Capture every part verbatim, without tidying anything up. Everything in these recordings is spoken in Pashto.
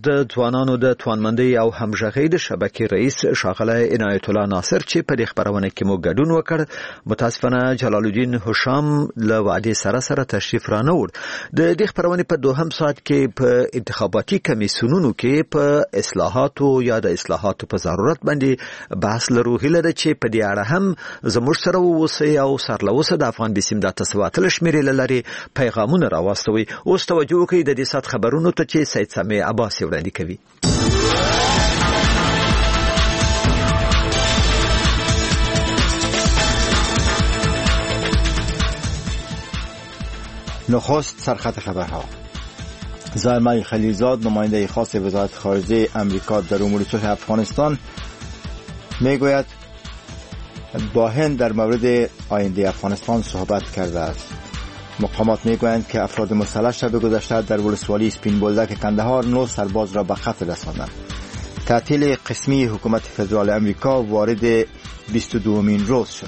د ځوانانو د توانمندۍ او همغږۍ د شبکې رئیس ښاغلی عنایت الله ناصر چې په دې خبرونه کې مو ګډون وکړ، متاسفانه جلال الدین هشام له وعدې سره سره تشریف رانه وړ. د دې خبرونه په دوهم ساعت کې په انتخاباتي کمیسیونونو کې په اصلاحاتو یا د اصلاحاتو په ضرورت باندې بحث لرو. هیله ده چې په دې اړه هم زموږ سره اوسئ او سرلوسه د افغان بسیم د تسواتل شمیرې لري پیغامونه راوستوي. اوس توجه وکړئ د دې سات خبرونو ته چې سید سامع عباس وړاندې کوي. نخست سرخط خبرها. زلمه خلیلزاد نماینده خاص وزارت خارجه امریکا در امور صلح افغانستان میگوید با هند در مورد آینده افغانستان صحبت کرده است. مقامات میگویند که افراد مسلح شب گذشته در ولسوالی سپین بولدک کندهار نه سرباز را به قتل رساندند. تعطیل قسمی حکومت فدرال امریکا وارد بیست و دومین روز شد.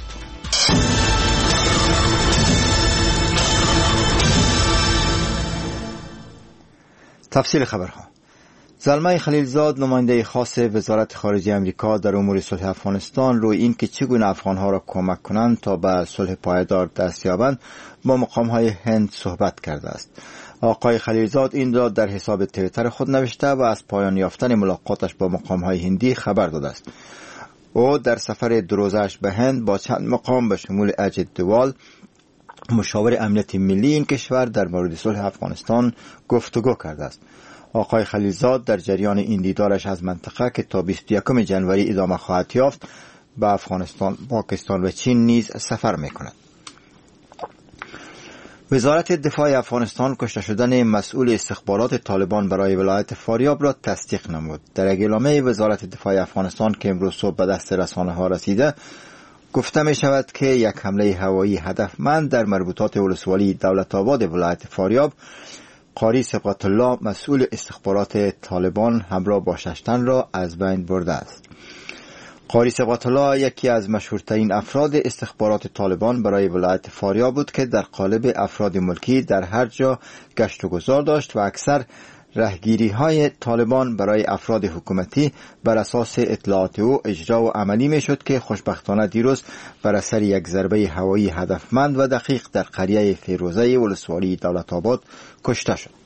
تفصیل خبرها. زلمه خلیلزاد نماینده خاص وزارت خارجه امریکا در امور صلح افغانستان روی این که چگونه افغانها را کمک کنند تا به صلح پایدار دست یابند با مقامهای هند صحبت کرده است. آقای خلیلزاد این را در حساب توییتر خود نوشته و از پایان یافتن ملاقاتش با مقامهای هندی خبر داده است. او در سفر دو روزه‌اش به هند با چند مقام به شمول اجد دوال مشاور امنیت ملی این کشور در مورد صلح افغانستان گفتگو کرده است. آقای خلیلزاد در جریان این دیدارش از منطقه که تا بیست و یکم ژانویه ادامه خواهد یافت به افغانستان، پاکستان و چین نیز سفر می‌کند. وزارت دفاع افغانستان کشته شدن مسئول استخبارات طالبان برای ولایت فاریاب را تصدیق نمود. در اعلامیه وزارت دفاع افغانستان که امروز صبح به دست رسانه‌ها رسیده گفته می شود که یک حمله هوایی هدفمند در مربوطات ولسوالی دولت آباد ولایت فاریاب قاری صبغت الله مسئول استخبارات طالبان همراه با شش تن را از بین برده است. قاری صبغت الله یکی از مشهورترین افراد استخبارات طالبان برای ولایت فاریاب بود که در قالب افراد ملکی در هر جا گشت و گذار داشت و اکثر رهگیری های طالبان برای افراد حکومتی بر اساس اطلاعات او اجرا و عملی می شد که خوشبختانه دیروز بر اثر یک ضربه هوایی هدفمند و دقیق در قریه فیروزه ولسوالی دولت آباد کشته شد.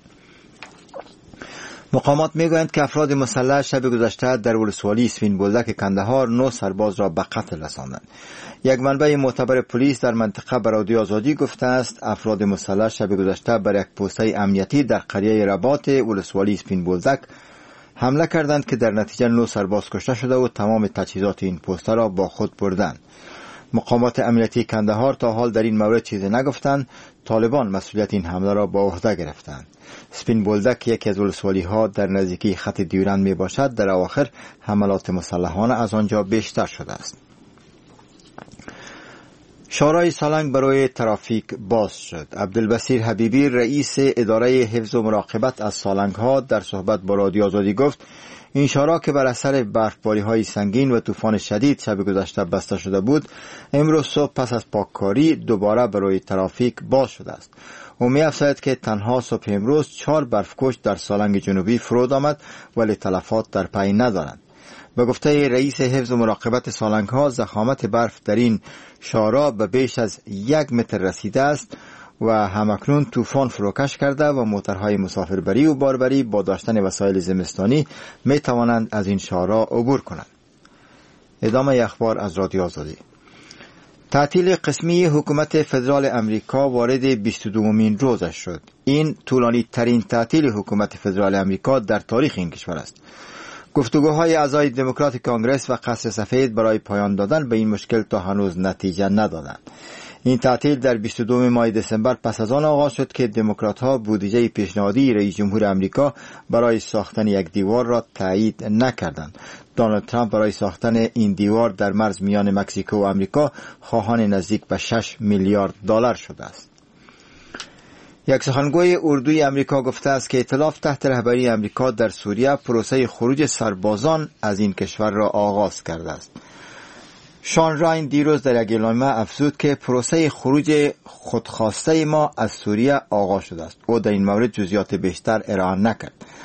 مقامات میگویند که افراد مسلح شب گذشته در ولسوالی سپین بولدک کندهار نه سرباز را به قتل رساندند. یک منبع معتبر پلیس در منطقه به رادیو آزادی گفته است افراد مسلح شب گذشته بر یک پوسته امنیتی در قریه رباط ولسوالی سپین بولدک حمله کردند که در نتیجه نه سرباز کشته شده و تمام تجهیزات این پوسته را با خود بردند. مقامات امنیتی کندهار تا حال در این مورد چیزی نگفتند. طالبان مسئولیت این حمله را به عهده گرفتند. سپین بولدک یکی از ولسوالی ها در نزدیکی خط دیورند می باشد. در اواخر حملات مسلحانه از آنجا بیشتر شده است. شورای سالنگ برای ترافیک باز شد. عبدالبصیر حبیبی رئیس اداره حفظ و مراقبت از سالنگ ها در صحبت با رادیو آزادی گفت این شورا که بر اثر برفباری های سنگین و طوفان شدید شب گذشته بسته شده بود امروز صبح پس از پاککاری دوباره برای ترافیک باز شده است. او می افزاید که تنها صبح امروز چهار برفکش در سالنگ جنوبی فرود آمد ولی تلفات در پی ندارند. به گفته رئیس حفظ و مراقبت سالنگ ها ضخامت برف در این شارع به بیش از یک متر رسیده است و همکنون طوفان فروکش کرده و موترهای مسافربری و باربری با داشتن وسایل زمستانی می توانند از این شارع عبور کنند. ادامه اخبار از رادیو آزادی. تعطیل قسمی حکومت فدرال امریکا وارد بیست و دومین روزش شد. این طولانی ترین تعطیل حکومت فدرال امریکا در تاریخ این کشور است. گفتگوهای اعضای دموکرات کانگرس و قصر سفید برای پایان دادن به این مشکل تا هنوز نتیجه ندادند. این تعطیل در بیست و دوم ماه دسامبر پس از آن آغاز شد که دموکرات‌ها بودجه پیشنهادی رئیس جمهور آمریکا برای ساختن یک دیوار را تایید نکردند. دونالد ترامپ برای ساختن این دیوار در مرز میان مکزیکو و آمریکا خواهان نزدیک به شش میلیارد دلار شده است. یک سخنگوی اردوی آمریکا گفته است که ائتلاف تحت رهبری آمریکا در سوریه پروسه خروج سربازان از این کشور را آغاز کرده است. شان راین دیروز در یک اعلامیه افزود که پروسه خروج خودخواسته ما از سوریه آغاز شده است. او در این مورد جزئیات بیشتر ارائه نکرد.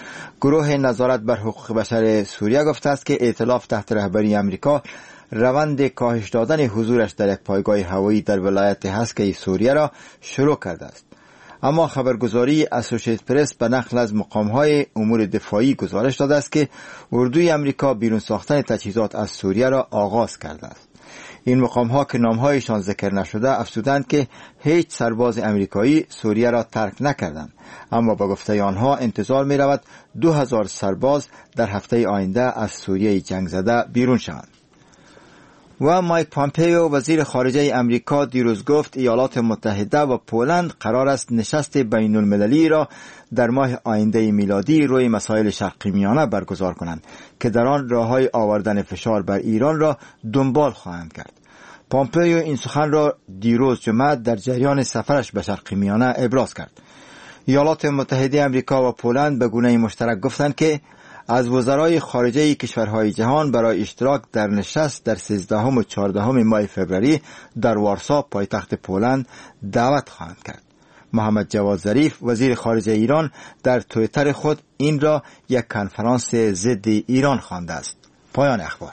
گروه نظارت بر حقوق بشر سوریه گفته است که ائتلاف تحت رهبری امریکا روند کاهش دادن حضورش در یک پایگاه هوایی در ولایت هسکه سوریه را شروع کرده است. اما خبرگزاری اسوسییتد پرس به نقل از مقام‌های امور دفاعی گزارش داده است که اردوی امریکا بیرون ساختن تجهیزات از سوریه را آغاز کرده است. این مقام‌ها که نام‌هایشان ذکر نشده افزودند که هیچ سرباز امریکایی سوریه را ترک نکردند، اما با گفته آنها انتظار می‌رود دو هزار سرباز در هفته آینده از سوریه جنگ زده بیرون شوند. و مایک پامپیو وزیر خارجه امریکا دیروز گفت ایالات متحده و پولند قرار است نشست بین المللی را در ماه آینده میلادی روی مسائل شرقی میانه برگزار کنند که در آن راههای آوردن فشار بر ایران را دنبال خواهند کرد. پامپیو این سخن را دیروز جمعه در جریان سفرش به شرقی میانه ابراز کرد. ایالات متحده امریکا و پولند به گونه مشترک گفتند که از وزرای خارجه کشورهای جهان برای اشتراک در نشست در سیزدهم و چهاردهم ماه فوریه در وارسا پایتخت پولند دعوت خواهند کرد. محمد جواد ظریف وزیر خارجه ایران در توییتر خود این را یک کنفرانس ضد ایران خوانده است. پایان اخبار.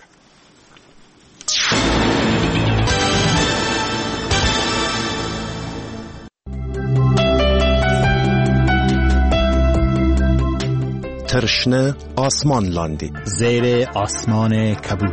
ترشنه آسمان لاندی زیر آسمان کبود.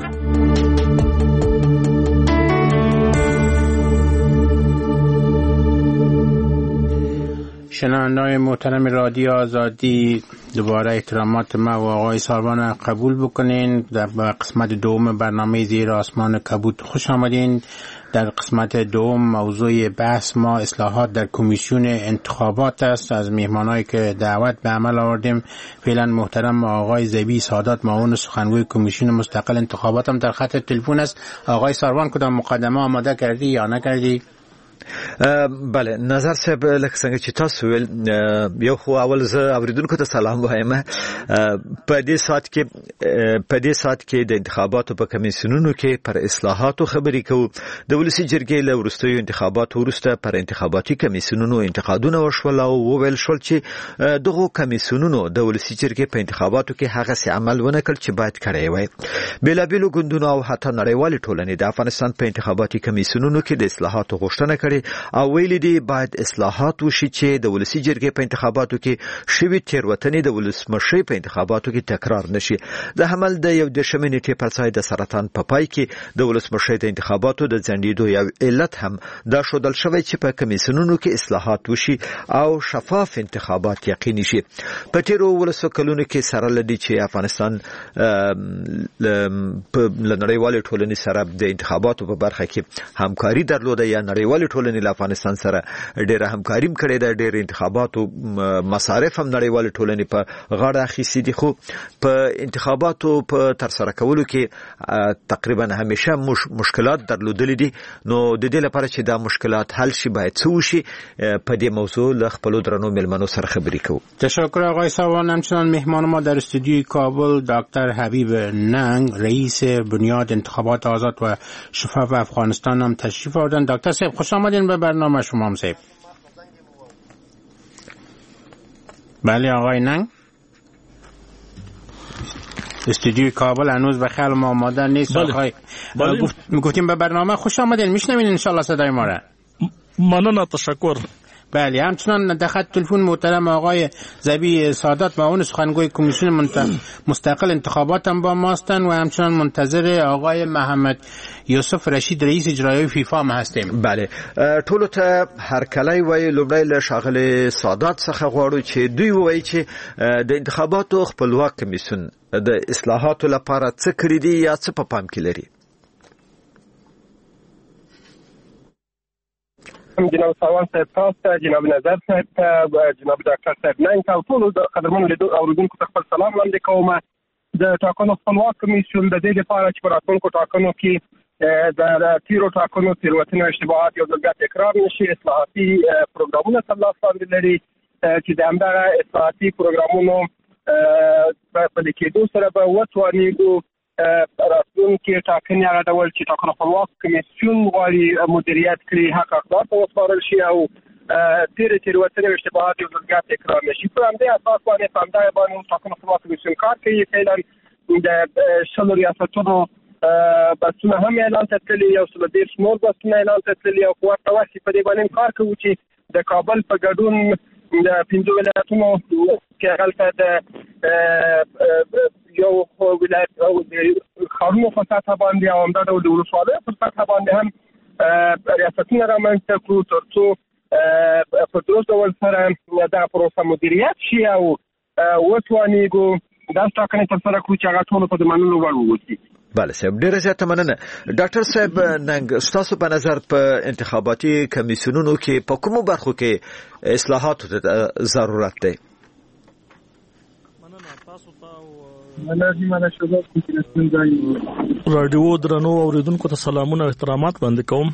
شنونده‌های محترم رادیو آزادی، دوباره احترامات ما و آقای ساروان قبول بکنین. در قسمت دوم برنامه زیر آسمان کبود خوش آمدین. در قسمت دوم موضوع بحث ما اصلاحات در کمیسیون انتخابات است. از مهمانایی که دعوت به عمل آوردیم فعلا محترم آقای زبی سادات، معاون سخنگوی کمیسیون مستقل انتخابات هم در خط تلفن است. آقای ساروان کدام مقدمه آماده کردی یا نکردی؟ بله، نظر صاحب لکه څنګه چې تاسو ویل، یو خو اول زه اوریدونکو ته سلام وایم. په دې ساعت کې په دې ساعت کې د انتخاباتو په کمیسیونونو کې پر اصلاحاتو خبرې کوو. د ولسی جرګې له وروستیو انتخاباتو وروسته پر انتخاباتي کمیسیونونو انتقادونه وشول او وویل شول چې دغه کمیسیونونو د ولسی جرګې په انتخاباتو کې هغه څه عمل ونه کړ چې باید کړی وای. بېلابېلو ګوندونو او حتی نړیوالې ټولنې د افغانستان په انتخاباتي کمیسیونونو کې د اصلاحاتو غوښتنه کړې او ویلي دي باید اصلاحات وشي چې د ولسی جرګې په انتخاباتو کې شوي تېروتنې د ولسمشرۍ په انتخاباتو کې تکرار نشي. د حمل د یو دېرشمې نېټې پر ځای د سرطان په پای کې د ولسمشرۍ د انتخاباتو د ځنډېدو یو علت هم دا ښودل شوی چې په کمیسیونونو کې اصلاحات وشي او شفاف انتخابات یقیني شي. په تېرو ولسو کلونو کې سره لدی چې افغانستان له نړیوالې ټولنې سره د انتخاباتو په برخه کې همکاري درلوده یا نړیوالې ټولنې له افغانستان سره ډېره همکاري کړې ده. ډېر انتخاباتو مصارف هم نړیوالې ټولنې په غاړه اخیستي دي، خو په انتخاباتو په ترسره کولو کې تقریبا همیشه مش مشکلات درلودلې دي. نو د دې لپاره چې دا مشکلات حل شي باید څه وشي، په دې موضوع له خپلو درنو مېلمنو سره خبرې کوو. تشکر آقای ساوان. همچنان مهمان ما در استودیوی کابل دکتر حبیب ننگ، رئیس بنیاد انتخابات آزاد و شفاف افغانستان هم تشریف آوردن. دکتر صاحب خوش آمدین به برنامه شما هم صاحب. بله آقای ننگ، استودیوی کابل هنوز به خیال ما آماده نیست. بله. آقای بله. گفت میگفتیم به برنامه خوش آمدین، میشنوین ان شاء الله صدای ما را. ممنون، تشکر. بله، همچنان در خط تلفن محترم آقای زبی سادات، معاون سخنگوی کمیسیون منت... مستقل انتخابات هم با ما هستند و همچنان منتظر آقای محمد یوسف رشید رئیس اجرایی فیفا هم هستیم. بله، ټولو ته هرکلی وای. لومړی له ښاغلي سادات څخه غواړو چې دوی ووایي چې د انتخاباتو خپلواک کمیسیون د اصلاحاتو لپاره څه کړي دي یا څه په پام کې لري. جناب ساوان صاحب تاسو، جناب نظر صاحب ته، جناب ډاکټر صاحب ننګ ته، ټولو د قدرمنو اوریدونکو ته خپل سلام وړاندې کوم. د ټاکنو خپلواک کمیسیون د دې لپاره چې په راتلونکو ټاکنو کې د تیرو ټاکنو تېروتنې او اشتباهات یو ځل بیا تکرار نشي، اصلاحاتي پروګرامونه سره لاس باندې لري چې د همدغه اصلاحاتي پروګرامونو په پلي کېدو سره به وتوانېږو راتلونکي ټاکنې هغه ډول چې ټاکنو خپلواک کمیسیون غواړي مدیریت کړي حق اقدار ته وسپارل شي او تیر تیروتنه و اشتباهات یو ځل تکرار نشي. په همدې اساس باندې په همدغه باندې ټاکنو خپلواک کمیسیون کار کوي. فعلا د شلو ریاستونو بسونه هم اعلان ته تللي، یو سل دېرش نور بسونه اعلان ته تللي او په ورته وخت په دې باندې کار کوو چې د کابل په ګډون د پنځو ولایتونو کې هلته د یو ولایت او د ښارونو په سطحه باندې او همدا ډول د ولسوالیو په سطحه باندې هم ریاستونه رامنځته کړو تر څو په درست ډول سره دغه پروسه مدیریت شي او وتوانېږو داسې ټاکنې ترسره کړو چې هغه ټولو ته د منلو وړ واوسي. بله صاحب، ډیره زیاته مننه. ډاکټر صاحب، ننګ ستاسو په نظر په انتخاباتي کمیسیونونو کې په کومو برخو کې اصلاحاتو ته ضرورت دی؟ رادیو درنو اوریدونکو ته سلامونه او احترامات وړاندې کوم.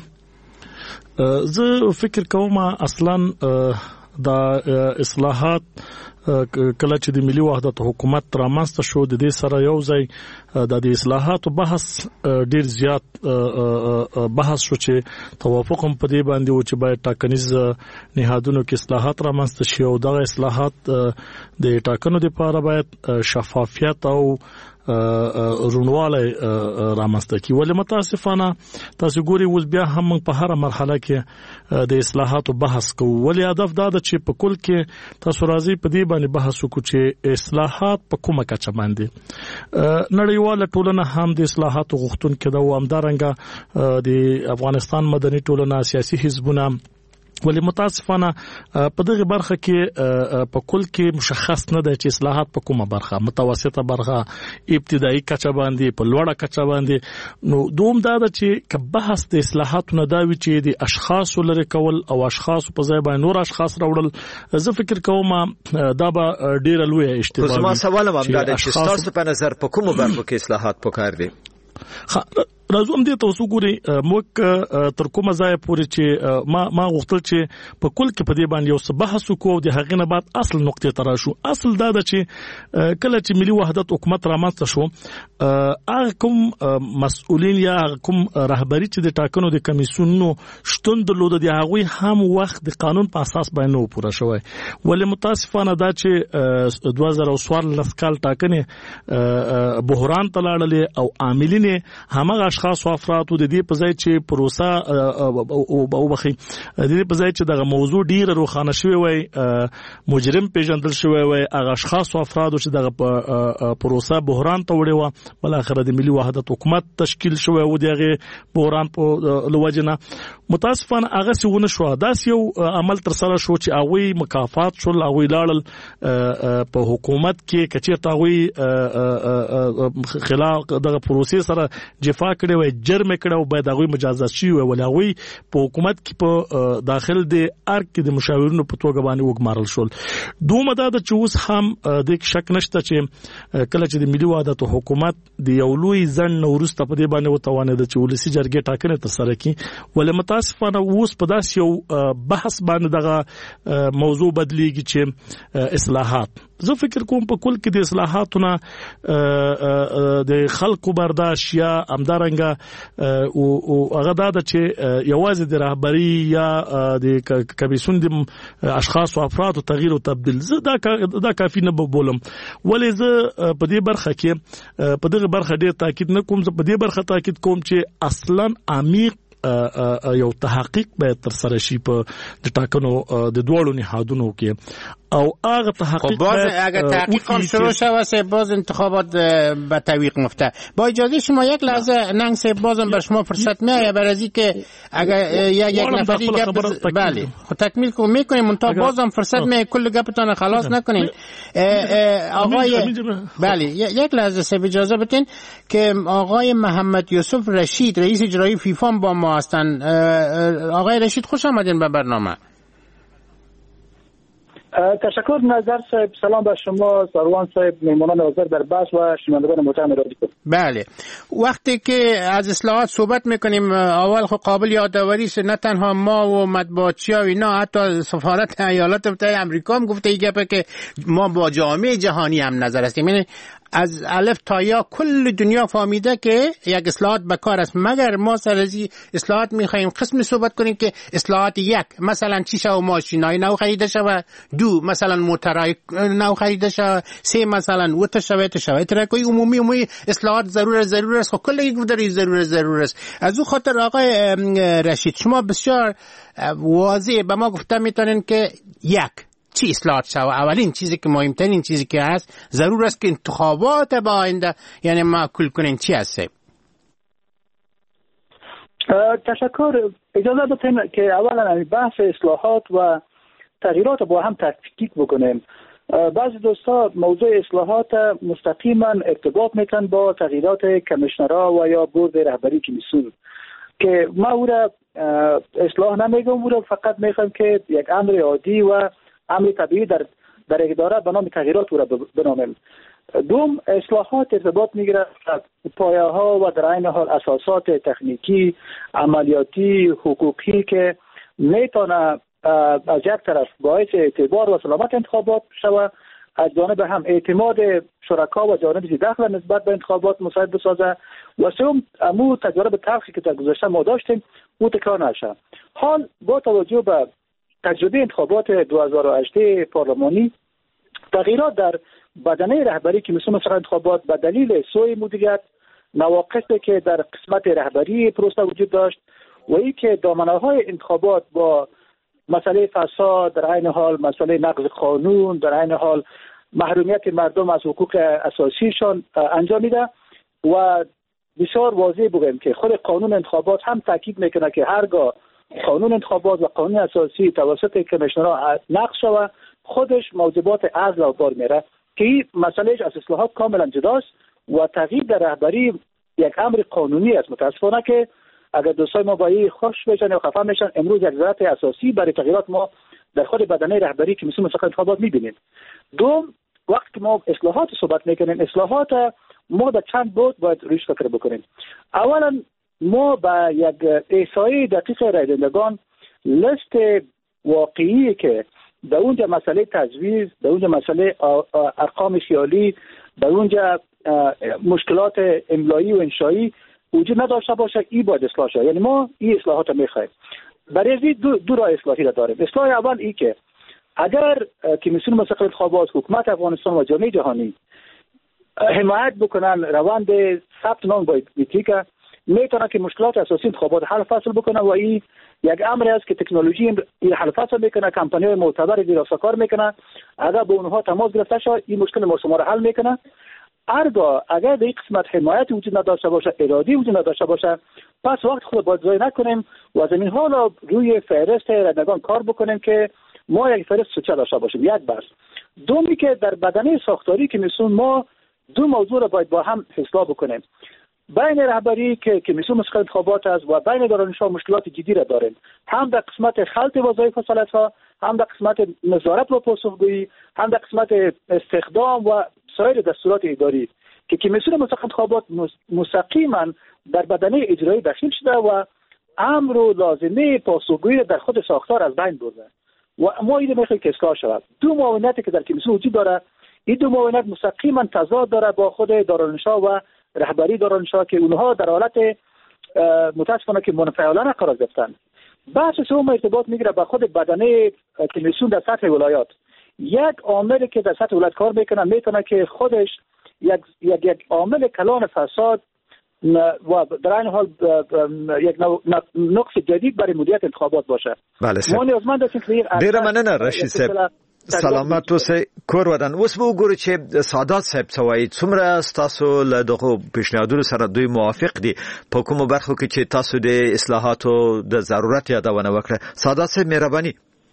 زه فکر کوم اصلا دا اصلاحات کله چې د ملي وحدت حکومت رامنځته شو د دې سره یو ځای د اصلاحاتو بحث ډیر زیات بحث شو چې توافق هم په دې باندې و چې باید ټاکنیز نهادونو کې اصلاحات رامنځته شي او دا اصلاحات د ټاکنو لپاره باید شفافیت او رونواله رامنځته کی. ولې متاسفانه تاسو ګوري اوس بیا هم په هر مرحله کې د اصلاحاتو بحث کوو. ولې هدف دا ده چې په کل کې تاسو راځي په دې باندې بحث وکړو چې اصلاحات په کومه کچه باندې نړیواله ټولنه هم د اصلاحاتو غوښتونکې ده او همدارنګه د افغانستان مدني ټولنه، سیاسي حزبونه. ولی متاسفانه په دغه برخه کې په کل کې مشخص نه دی چې اصلاحات په کومه برخه، متوسطه برخه، ابتدایي کچه باندې، په لوړه کچه باندې. نو دوم دا ده چې که بحث د اصلاحاتو نه دا وي چې د اشخاصو لري کول او اشخاصو په ځای باندې نور اشخاص راوړل، زه فکر کوم دا به ډیره لویه اشتباه وي. خو زما سوال هم دا دی چې ستاسو په نظر په کومو برخو کې اصلاحات پکار دي؟ راځم دې تاسو ګوري موږ تر کومه ځای پورې چې ما ما غوښتل چې په کل کې په دې باندې یو څه بحث وکړو، د هغې نه بعد اصل نقطې ته راشو. اصل دا ده چې کله چې ملي وحدت حکومت رامنځته شو، هغه کوم مسؤلین یا کوم رهبری چې د ټاکنو د کمیسیونونو شتون درلوده د هغوی هم وخت د قانون په اساس باندې نه پوره شوی. ولې متاسفانه دا چې دوه زره څوارلس کال ټاکنې بحران ته لاړلې او عاملین همغه اشخاص او افراد د دې په ځای چې پروسه او بخي د دې په ځای چې دغه موضوع ډیره روښانه شوی وای، مجرم پیژندل شوی وای، هغه اشخاص او افراد چې دغه پروسه بحران ته وړي و، بل اخر د ملي وحدت حکومت تشکیل شوی و دغه بحران په لوجنه متاسفانه هغه څونه شو. داس یو عمل تر سره شو چې هغه مکافات شول، هغه لاړل په حکومت کې کچیر تاوی خلاف دغه پروسې سره جفا کړي وای، جرم کړي او باید هغه مجازات شي وای. ولغوي په حکومت کې په داخل د ارګ کې د مشاورینو په توګه باندې وګمارل شول. دومره دا د چوس هم د شک نشته چې کله چې د ملي وحدت حکومت د یو لوی ځن نورسته په دې باندې وتوانه د چولسي جرګې ټاکنه تر سره کی. ولې متاسفانه اوس په داس یو بحث باندې دغه موضوع بدلیږي چې اصلاحات. زه فکر کوم په کل کې د اصلاحاتونه د خلکو برداشت یا امدارنګه او هغه دا چې یوازې د رهبری یا د کمیسیون د اشخاص او افراد تغییر او تبديل زه دا دا کافي نه بولم. ولې زه په دې برخه کې په دغه برخه ډیر تاکید نه کوم. زه په دې برخه تاکید کوم چې اصلا عمیق یو تحقیق باید تر سره شي په د ټاکنو د دوړو نهادونو کې او هغه تحقیق باز اگر تحقیق هم شروع شود باز انتخابات به تعویق میفته. با اجازه شما یک لحظه ننگ صاحب بازم بر شما فرصت میآید برای از اینکه اگر یک نفری گپ بله خود تکمیل کنم میکنیم منتها بازم فرصت میآید کل گپتان خلاص نکنین. آقای بله یک لحظه صاحب اجازه بدین که آقای محمد یوسف رشید رئیس اجرایی فیفا با ما هستند. آقای رشید خوش آمدین به برنامه. تشکر نظر صاحب. سلام به شما سروان صاحب، میمونان حاضر در بحث و شنوندگان محترم رادیو. بله وقتی که از اصلاحات صحبت میکنیم اول خب قابل یادآوری است نه تنها ما و مطبوعاتچی‌ها و اینا، حتی سفارت ایالات متحده آمریکا هم گفته این گپه که ما با جامعه جهانی هم نظر هستیم. یعنی از الف تا یا کل دنیا فهمیده که یک اصلاحات به کار است، مگر ما سر از اصلاحات میخوایم قسم صحبت کنیم که اصلاحات یک مثلا چی شو ماشینای نو خریده شو، دو مثلا موترای نو خریده شو، سه مثلا وت شوایت شوایت رکوی عمومی عمومی اصلاحات ضرور ضرور است، کل یک در ضرور ضرور است. از او خاطر آقای رشید شما بسیار واضح به ما گفته میتونین که یک چی اصلاحات شو. اولین چیزی که مهمترین چیزی که هست ضرور است که انتخابات با آینده یعنی معقول کنین چی هست؟ تشکر. اجازه بدین که اولا بحث اصلاحات و تغییرات با هم تفکیک بکنیم. بعضی دوستا موضوع اصلاحات مستقیما ارتباط میکنن با تغییرات کمیشنرها و یا بورد رهبری کمیسیون که ما او را اصلاح نمیگم، او را فقط میخوام که یک امر عادی و امر طبیعی در در اداره به نام تغییرات او را بنامیم. دوم، اصلاحات ارتباط میگیره پایه ها و در عین حال اساسات تکنیکی، عملیاتی، حقوقی که میتونه از یک طرف باعث اعتبار و سلامت انتخابات شود، از جانب هم اعتماد شرکا و جانب داخل نسبت به انتخابات مساعد بسازه و سوم امو تجربه تلخی که در گذشته ما داشتیم او تکرار نشه. حال با توجه به تجربه انتخابات دو هزار و هشت پارلمانی، تغییرات در بدنه رهبری که مثل مثلا انتخابات به دلیل سوء مدیریت، نواقصی که در قسمت رهبری پروسه وجود داشت و ای که دامنه‌های انتخابات با مسئله فساد، در عین حال مسئله نقض قانون، در عین حال محرومیت مردم از حقوق اساسیشان انجام میده و بسیار واضح بگیم که خود قانون انتخابات هم تاکید میکنه که هرگاه قانون انتخابات و قانون اساسی توسط کمیشنرها نقض شود خودش موجبات عزل بار میره که این مسئلهش از اصلاحات کاملا جداست و تغییر در رهبری یک امر قانونی است. متاسفانه که اگر دوستای ما با این خوش بشن یا خفه میشن، امروز یک ضرورت اساسی برای تغییرات ما در خود بدنه رهبری که مثل مثلا انتخابات میبینیم. دوم، وقتی که ما اصلاحات صحبت میکنیم، اصلاحات ما در چند بود باید روش فکر بکنیم. اولا ما با یک احصایه دقیق رای دهندگان لیست واقعی که در اونجا مسئله تجویز، در اونجا مسئله ارقام خیالی، در اونجا مشکلات املایی و انشایی وجود نداشته باشه، این باید اصلاح شد. یعنی ما این اصلاحات رو میخوایم. برای دو, دو راه اصلاحی را داریم. اصلاح اول ای که اگر کمیسیون مستقل انتخابات، حکومت افغانستان و جامعه جهانی حمایت بکنن روند ثبت نام بایومتریک، میتونه که مشکلات اساسی انتخابات حل فصل بکنه و این یک امر است که تکنولوژی این حل فصل میکنه، کمپانی‌های معتبر زیرسا کار میکنه. اگر با اونها تماس گرفته شد این مشکل ما شما را حل میکنه. ارگاه اگر در این قسمت حمایت وجود نداشته باشه، ارادی وجود نداشته باشه، پس وقت خود باید ضایع نکنیم و از این حالا روی فهرست رایدهندگان کار بکنیم که ما یک فهرست سوچه داشته باشیم. یک بحث. دومی که در بدنه ساختاری که میسون ما دو موضوع را باید با هم اصلاح بکنیم. بین رهبری که کمیسیون مستقل انتخابات است و بین دارالانشا مشکلات جدی را داریم، هم در قسمت خلط وظایف و سلطها، هم در قسمت نظارت و پاسخگویی، هم در قسمت استخدام و سایر دستورات اداری که کمیسیون مستقل انتخابات مستقیما در بدنه اجرایی داخل شده و امر و لازمه پاسخگویی در خود ساختار از بین برده و ما این میخواهیم که اصلاح شود. دو معاونتی که در کمیسیون وجود داره، این دو معاونت مستقیما تضاد داره با خود دارالانشا و رهبری دارالانشا که اونها در حالت متاسفانه که منفعلانه قرار گرفتن. بحث سوم ارتباط میگیره با خود بدنه کمیسیون در سطح ولایات. یک عاملی که در سطح ولایت کار میکنه میتونه که خودش یک یک یک عامل کلان فساد و در این حال یک نقص جدید برای مدیریت انتخابات باشه. بله سر. ما نیازمند هستیم که ډیره مننه رشید صاحب. سلامت اوسئ کور ودان. اوس به وګورو چې سادات صاحب سوای څومره تاسو له دغه پیشنهادونو سره دوی موافق دي په کومو برخو کې چې تاسو د اصلاحاتو د ضرورت یادونه وکړه. سادات صاحب مهرباني.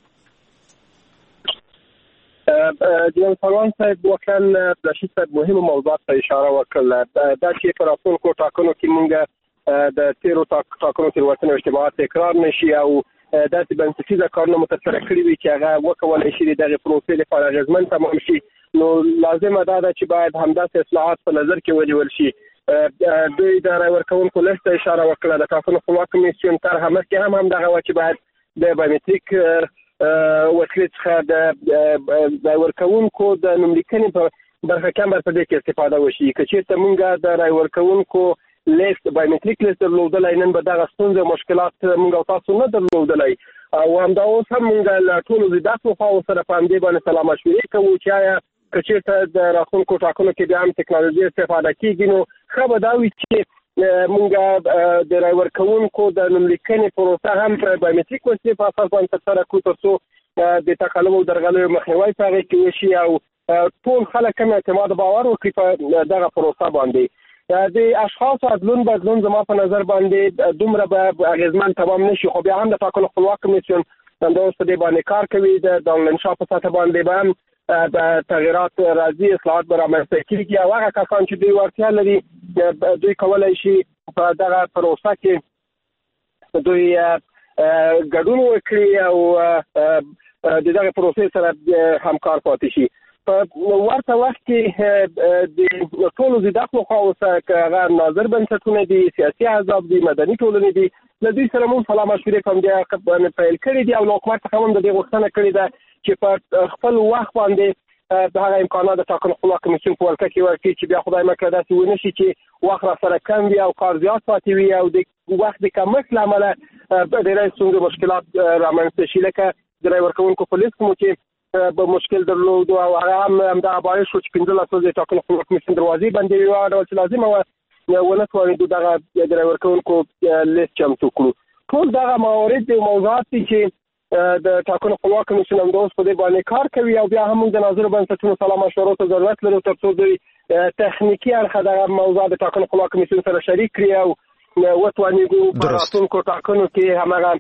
جناب سلام صاحب واقعا رشید صاحب مهم موضوعات ته اشاره وکړه. دا چې په راتلونکو ټاکنو کې مونږ د تیرو ټاکنو تېروتنې او اشتباهات تکرار نشي او داسې بنسټیزه کارونه مو ترسره کړي وي چې هغه وکولی شي دغې پروسې لپاره اغېزمن تمام شي، نو لازمه دا ده چې باید همداسې اصلاحات په نظر کې ونیول شي. دوی د رای ورکوونکو لیست ته اشاره وکړه. د ټاکنو خپلواک کمیسیون طرحه مخکې هم همدغه وه چې باید د بایومتریک وسیلې څخه د رای ورکوونکو د نوملیکنې په برخه کم په دې کې استفاده وشي. که چېرته موږ د رای ورکوونکو لیست بایومټریک لیست درلودلای نن به دغه ستونزې مشکلات موږ او تاسو نه درلودلای او همدا اوس هم موږ له ټولو زیاتو خواو سره په همدې باندې سلا مشورې کوو چې آیا که چېرته د راتلونکو ټاکنو کې بیا هم ټکنالوژي استفاده کېږي نو ښه به دا وي چې موږ د رای ورکوونکو د نوملیکنې پروسه هم په بایومټریک وسیلې په اساس باندې ترسره کړو تر څو د تقلب او درغلیو مخنیوی په هغې کې وشي او ټول خلک هم اعتماد باور وکړي په دغه پروسه باندې. د اشخاص عدلون بدلون زما په نظر باندې دومره به اغیزمن تمام نشي خو بیا هم د ټاکنو خپلواک کمیسیون همدا اوس په دې باندې کار کوي د آنلاین شاپ په سطح باندې به هم د تغییرات راځي اصلاحات به رامنځته کېږي او هغه کسان چې دوی وړتیا لري دوی کولی شي په دغه پروسه کې دوی ګډون وکړي او د دغه پروسې سره همکار پاتې شي. په ورته وخت کې د ټولو زیاتو خواو سره هغه ناظر بنسټونه دي سیاسي احزاب دي مدني ټولنې دي له دوی سره موږ سلا مشورې کوم دي باندې پیل کړي دي او له حکومت څخه هم د دې غوښتنه کړې ده چې په خپل وخت باندې د هغه امکانات د ټاکنو خپلواک کمیسیون په ولکه کې ورکړي چې بیا خدای مکړه داسې ونه شي چې وخت را سره کم وي او کار زیات پاتې وي او د وخت د کمښت له امله ډېرې ستونزې مشکلات رامنځته شي لکه د رای ورکوونکو په لیست کې چې به مشکل درلود او هغه هم همدا باعث شو چې پنځلس ورځې ټاکنو خپلواک کمیسیون دروازې بندې وي او ډول چې لازمه وه ونه توانېدو دغه د رای ورکوونکو لیست چمتو کړو. ټول دغه موارد دي موضوعات دي چې د ټاکنو خپلواک کمیسیون همدا اوس په دې باندې کار کوي او بیا هم موږ د ناظرو بنسټونو سلا مشورو ته ضرورت لرو تر څو دوی تخنیکي اړخه دغه موضوع د ټاکنو خپلواک کمیسیون سره شریک کړي او وتوانېږو په راتلونکو ټاکنو کې هماغه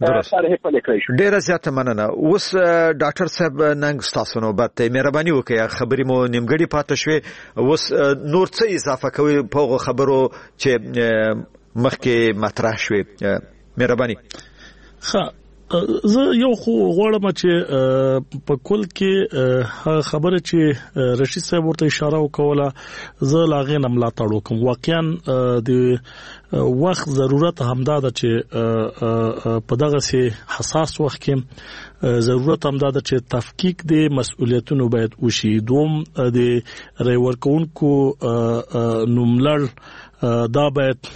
ډیره زیاته مننه. اوس ډاکټر صاحب نن تاسو نو بات مهرباني وکړئ خبرې مو نیمګړې پاتې شوې اوس نور څه اضافه کوي په خبرو چې مخکې مطرح شوې مهرباني. ښه زه یو خو غواړم چې په کل کې خبره چې رشید صاحب ورته اشاره وکوله زه لاغې نه ملاتړ وکم. واقعا د وخت ضرورت همدا ده چې په دغه سي حساس وخت کې ضرورت همدا ده چې تفکیک د مسؤلیتونو باید وشي. دوم د رای ورکوونکو نوملړ دا باید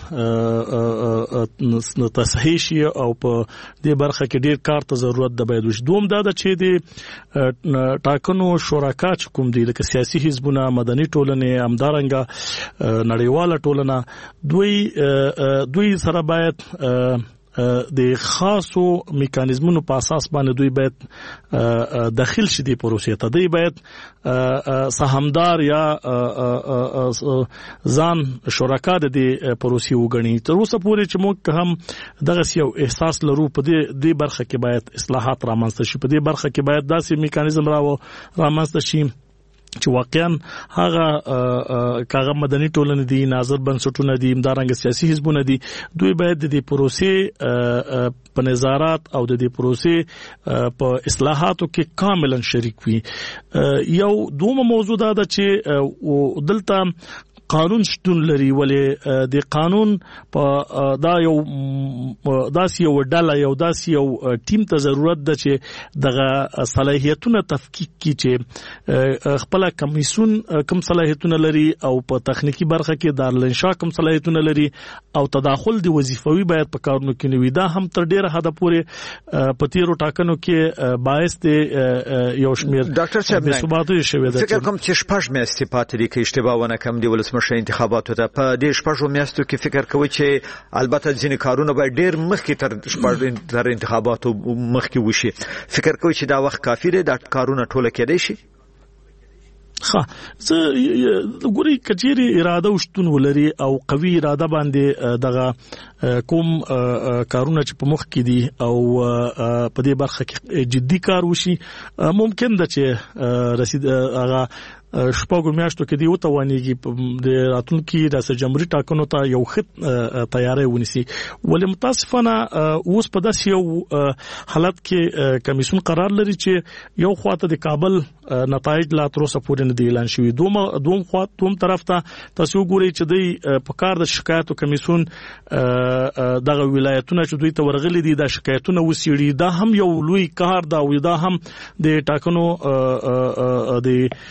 تصحیح شي او په دې برخه کې ډیر کار ته ضرورت ده باید وشي. دوم دا ده چې د ټاکنو شرکا چې کوم دي لکه سیاسي حزبونه مدني ټولنې همدارنګه نړیواله ټولنه دوی دوی سره باید د خاصو میکانیزمونو په اساس باندې دوی باید داخل شي د پروسې ته. دوی باید سهامدار یا ځان شرکا د دې پروسې وګڼي. تر اوسه پورې چې موږ هم دغه یو احساس لرو په دې دې برخه کې باید اصلاحات رامنځته شي. په دې برخه کې باید داسې میکانیزم راو رامنځته شي چې واقعا هغه کاغه مدني ټولنې دي ناظر بنسټونه دي همدارنګه سیاسي حزبونه دي دوی باید د دې پروسې په نظارت او د دې پروسې په اصلاحاتو کې کاملا شریک وي. یو دومره موضوع دا ده چې دلته قانون شتون لري ولې د قانون په دا یو داسې یو ډله یو داسې یو ټیم ته ضرورت ده چې دغه صلاحیتونه تفکیک کی چې خپل کمیسیون کوم صلاحیتونه لري او په تخنیکی برخه کې د آنلاین کوم صلاحیتونه لري او تداخل دی وظیفوي باید په کارونو کې نوي. دا هم تر ډیره حد پورې په تیرو ټاکنو کې باعث دی یو شمیر ډاکټر صاحب ثباتو شوی ده. فکر کوم چې شپږ میاشتې پاتې دي کې اشتباه ونه کم دی ولسمشر انتخاباتو ته په دې شپږو میاشتو کې فکر کوي چې البته ځینې کارونه باید ډیر مخکې تر شپږ تر انتخاباتو مخکې وشي. فکر کوي چې دا وخت کافي دی دا کارونه ټول کېدای شي؟ ها زه ګوري کچيري اراده وشتون ولري او قوي اراده باندې دغه کوم کارونه چې په مخ کې دي او په دې برخه کې جدي کار وشي ممکن ده چې رسید هغه شپږو میاشتو کې دی او توانېږي د راتلونکي د جمهوریت ټاکنو ته یو خط تیاری ونیسي. ولې متاسفانه اوس په داسې یو حالت کې کمیسیون قرار لري چې یو خواته د کابل نتایج لا تر اوسه پورې نه دی اعلان شوی. دوم دوم خواته دوم طرف ته تاسو ګورئ چې د په کار د شکایتو کمیسیون دغه ولایتونه چې دوی ته ورغلي دي د شکایتونه وسیړي. دا هم یو لوی کار دا او دا هم د ټاکنو د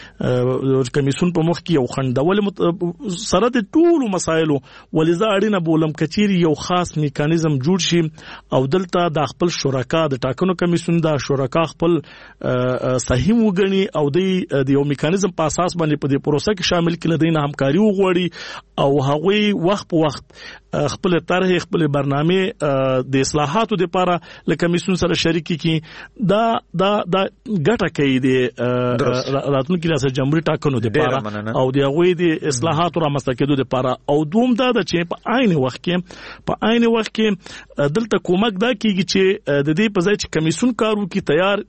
کمیسون په مخ کې یو خندول سره د ټولو مسایلو ولزا اړینه بولم کچيري یو خاص میکانیزم جوړ شي او دلته د خپل شرکا د ټاکنو کمیسون د شرکا خپل صحیح وګڼي او د یو میکانیزم په اساس باندې په دې پروسه کې شامل کړي دینه همکاري وغوړي او هغوی وخت په وخت خپل طرح خپل برنامه د اصلاحاتو لپاره لکه کمیسون سره شریک کی دا دا دا ګټه کوي د راتلونکي ریاست جمهوریت ټاکنو لپاره او د هغوی د اصلاحاتو را مستکیدو لپاره او دوم دا چې په عین وخت کې په عین وخت کې دلته کومک دا کیږي چې د دې په ځای چې کمیسون کارو کې تیار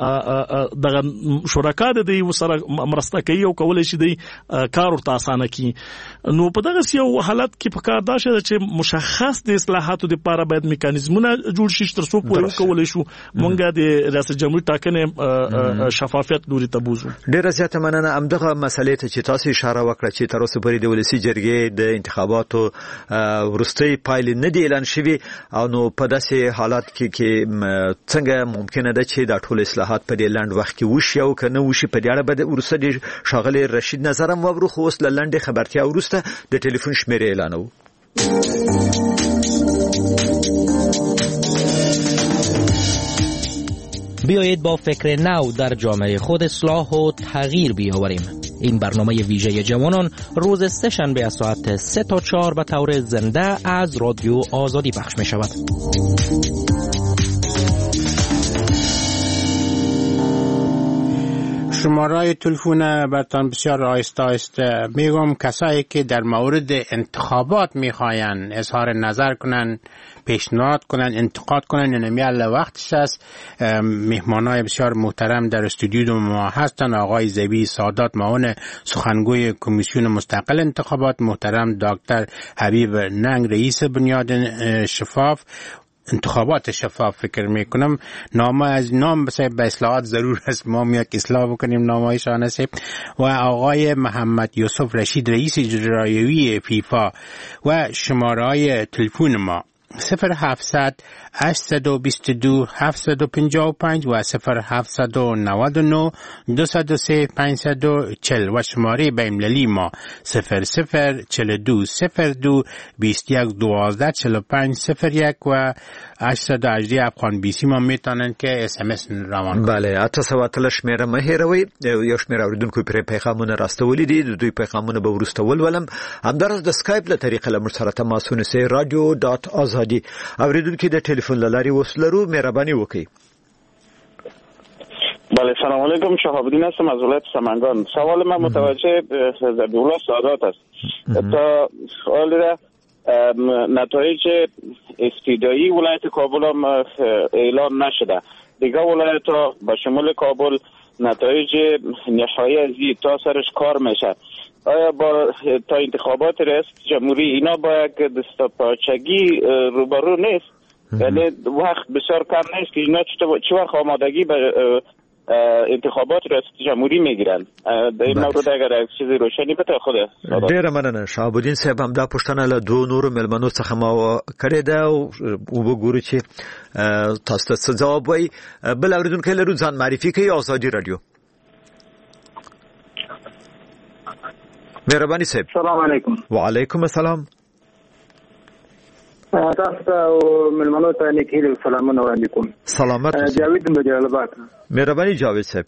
د شرکا د دې وسره مرسته کوي او کولای شي د کار ورته اسانه کی نو په دغه یو حالت کې په کار دا شته چې مشخص د اصلاحاتو لپاره باید میکانیزمونه جوړ شي تر څو پورې وکولای شو مونږه د ریاست جمهوریت ټاکنې شفافیت لوري ته بوزو. ډیره زیاته مننه. همدغه مسلې ته چې تاسو اشاره وکړه چې تر اوسه پورې د ولسی جرګې د انتخاباتو ورستۍ پایلې نه دي اعلان شوي او نو په داسې حالات کې کې څنګه ممکنه ده چې دا ټول اصلاحات په دې لاند وخت کې وشي او کنه وشي په دې اړه به ورسته د شاغلي رشید نظرم وبرو خو اوس لاندې خبرتیا ورسته د ټلیفون شمیره اعلانو. بیایید با فکر نو در جامعه خود اصلاح و تغییر بیاوریم. این برنامه ویژه جوانان روز سه شنبه از ساعت سه تا چهار به طور زنده از رادیو آزادی پخش می شود. شماره تلفن برتان بسیار آهسته آهسته میگم کسایی که در مورد انتخابات میخواین اظهار نظر کنن، پیشنهاد کنن، انتقاد کنن، یعنی الله وقتش است. مهمانای بسیار محترم در استودیو ما هستن. آقای زبی سادات معاون سخنگوی کمیسیون مستقل انتخابات، محترم دکتر حبیب ننگ رئیس بنیاد شفاف انتخابات شفاف. فکر میکنم نام از نام بسیار به اصلاحات ضرور است، ما میاد اصلاح بکنیم نامایشان است. و آقای محمد یوسف رشید رئیس اجرایی فیفا و شماره تلفن ما صفر هفتصد هشتصد و بیست و دو هفتصد و پنجاه و پنج و صفر هفتصد و نود و نه دویست و سه پانصد و چهل و شماره بین‌المللی ما صفر صفر چهل و دو صفر دو بیست و یک دوازده چهل و پنج صفر یک و هشتصد و هجده افغان بیسی ما میتونن که اس ام اس روان کنن. بله، اته سواتل شمیره مه هیروي. یو شمیره اوریدونکو پر پیغامونه راستولې دي، د دوی پیغامونه به ورستول ولم. همدارس د سکایپ له طریقې له سره تماسونه سي رادیو ډاټ آزادي اوریدونکو د ټلیفون لاري وسلرو مهرباني وکړئ. بله، سلام علیکم. شهاب الدین هستم از ولایت سمنگان. سوال من متوجه ذبیحالله سادات است. تا سوال را نتایج استیدایی ولایت کابل هم اعلان نشده. دیگه ولایت ها به شمول کابل نتایج نهایی از تا سرش کار میشه. آیا با تا انتخابات ریاست جمهوری اینا با یک دستاپاچگی روبرو نیست؟ یعنی وقت بسیار کم نیست که اینا چه وقت آمادگی به انتخابات ریاست جمهوری میگیرن؟ در این مورد اگر یک چیزی روشنی بده خود. ډیره مننه. شهاب الدین صاحب هم دا پوښتنه له دوه نورو مېلمنو څخه ما کړې ده او وګورو چې تاسو ته ځواب وایي. بل اوریدونکي لرو، ځان معرفي کوي. آزادي رادیو. مهرباني صاحب. السلام علیکم. وعلیکم السلام. تاسو او ملمنو ته نیکي سلامونه وړاندې کوم. سلامت. جاوید مجلل آباد. مهرباني جاوید صاحب.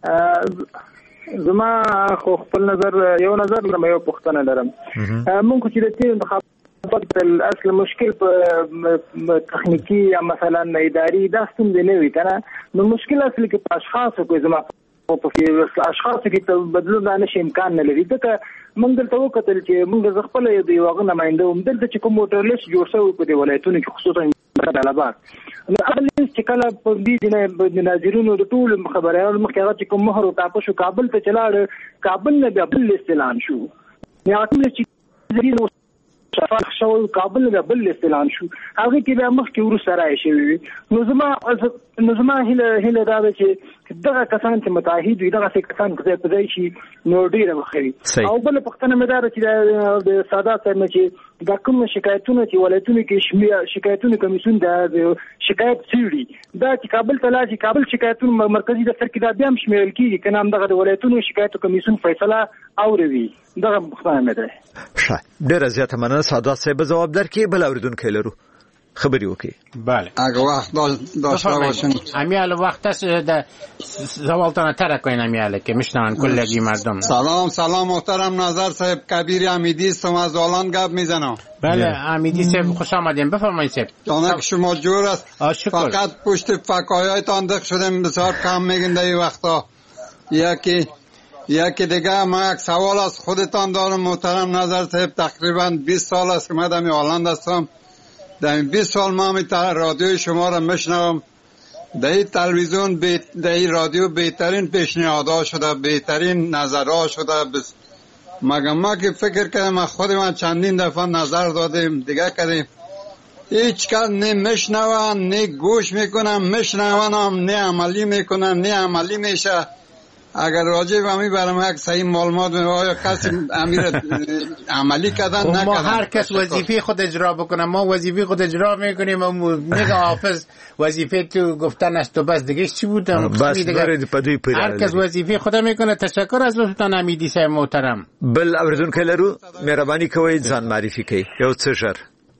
زما خو خپل نظر یو نظر لرم، یو پوښتنه لرم. مونږ چې د تیر انتخابات اصل مشکل په تخنیکی یا مثلا اداري دا ستونزې نه وي کنه، نو مشکل اصلي کې په اشخاصو کې زما په اشخاصو کې بدلون نه شي امکان نه لري. ځکه موږ دلته وکتل چې موږ خپل یو یو نماینده هم دلته چې کوم موټر لیست جوړ شوی په دې ولایتونو کې خصوصا جلالاباد، نو هغه لیست چې کله په دې د ناظرینو د ټول خبريالو مخکې هغه چې کوم مهر او تاسو شو کابل ته چلاړ، کابل نه بل لیست اعلان شو. یا کوم چې شفاف شو کابل نه بل لیست اعلان شو، هغه کې به مخکې ورسره راشي. نو زما نو زما هله هله دا چې دغه کسان چې متعهد وي، دغه کسان چې په ځای شي نو ډیره مخوي. او بل پښتنه مدار چې د سادات سره چې د کوم شکایتونو چې ولایتونو کې شمیر شکایتونو کمیسیون د شکایت سیړي دا چې کابل ته لاړ کابل شکایتونو مرکزی دفتر کې دا بیا هم شمیرل کیږي کنه هم دغه ولایتونو شکایت کمیسیون فیصله اوروي دغه مخانه ده. ښه ډیره زیاته مننه سعادت صاحب جواب درکې بل اوریدونکو لرو خبری وکي. بله اگه وقت داشته باشین امیال وقت است ده سوالتان ترک کنین امیاله که میشنون کلگی مردم. سلام سلام محترم نظر صاحب کبیر امیدی هستم از آلان گپ میزنم. بله امیدی صاحب خوش آمدین بفرمایید صاحب. جانب شما جور است فقط پشت فکایایتان دق شدیم بسیار کم میگین در این وقتا. یکی یکی دیگه ما یک سوال از خودتان دارم محترم نظر صاحب تقریبا بیست سال است که من در آلند هستم. در بیست سال ما می رادیوی شما را میشنوم. در این تلویزیون در این رادیو بهترین پیشنهادها شده بهترین نظرها شده بس... مگه ما که فکر کردیم خود من چندین دفعه نظر دادیم دیگه کردیم هیچ کس نه میشنون نه گوش میکنم میشنون هم نه عملی میکنن نه عملی میشه. اگر راجع به امی برام یک صحیح معلومات آیا کسی امیر عملی کردن نکردن ما هر کس وظیفه خود اجرا بکنه ما وظیفه خود اجرا میکنیم و میگه حافظ وظیفه تو گفتن است و بس دیگه چی بودم بس برید پدوی پیدا هر کس وظیفه خود میکنه. تشکر از لطفتان امیدی صاحب محترم. بل اوریدونکو لرو مهرباني کوئ ځان معرفي کړئ یو څه ژر.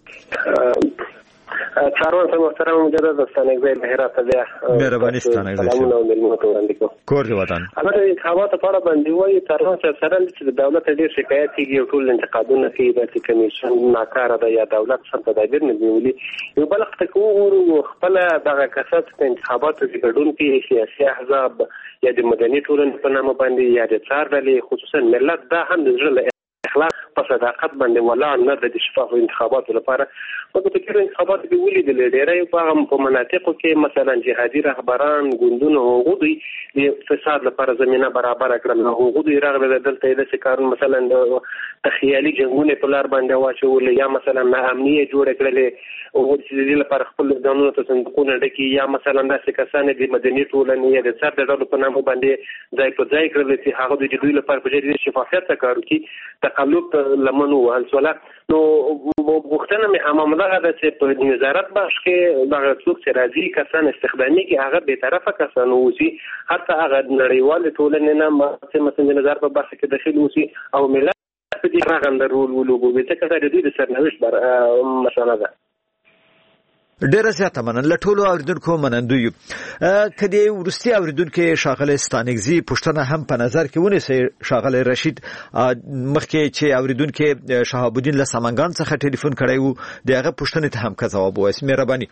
چاروان صاحب محترم مجدد استانګزی بهرات ده مهرباني ستانګزی سلامونه او ملمنو ته وړاندې کوم. کور دی وطن البته د انتخاباتو په اړه باندې وایي چاروان صاحب سره چې د دولت ډېر شکایت کیږي او ټول انتقادونه کوي چې کمیشن ناکاره ده یا دولت سم تدابیر نه نیولي. یو بل وخت کې وګورو خپل دغه کسات په انتخاباتو کې ګډون کوي سیاسي احزاب یا د مدني ټولنې په نامه باندې یا د څار ډلې خصوصا ملت دا هم د زړه اخلاق په صداقت باندې ولاړ نه د شفاف انتخاباتو لپاره. په دغه کې انتخابات کې ولیدل ډېرې په مناطقو کې مثلا جهادي رهبران ګوندونه هغوی د فساد لپاره زمينه برابر کړل. هغوی راغله دلته د سکارون مثلا تخیلي جنگونه په لار باندې واچول یا مثلا ناامنیه جوړ کړل او د دې لپاره خپل قانون ته صندوقونه ډکې یا مثلا د کسانو د مدني ټولنې یا د څار د ډلو په نامه باندې ځای په ځای کړل چې هغه د دوی لپاره په جدي شفافیت کار کوي تقلب لمنو هلسوله. نو وختونه مې امام دغه د چې وزارت باش کې دغه څوک چې راځي کسان استخدامي کې هغه به طرفه کسان وسی حتی هغه نړیوال ټولنې نه مثلا مثلا نظر په بحث کې داخل وسی او ملت په دې راغند رول ولوبو به څه کړه د دې سرنوشت بر مسله ده. ډیره زیاته مننه له ټولو اوریدونکو منندو یو. کدی ورستي اوریدونکو شاغله ستانګزی پښتنه هم په نظر کې ونیسي شاغله رشید مخکې چې اوریدونکو شهاب الدین له سمنګان څخه ټلیفون کړی وو دغه پښتنه ته هم کا جواب وایي. مهرباني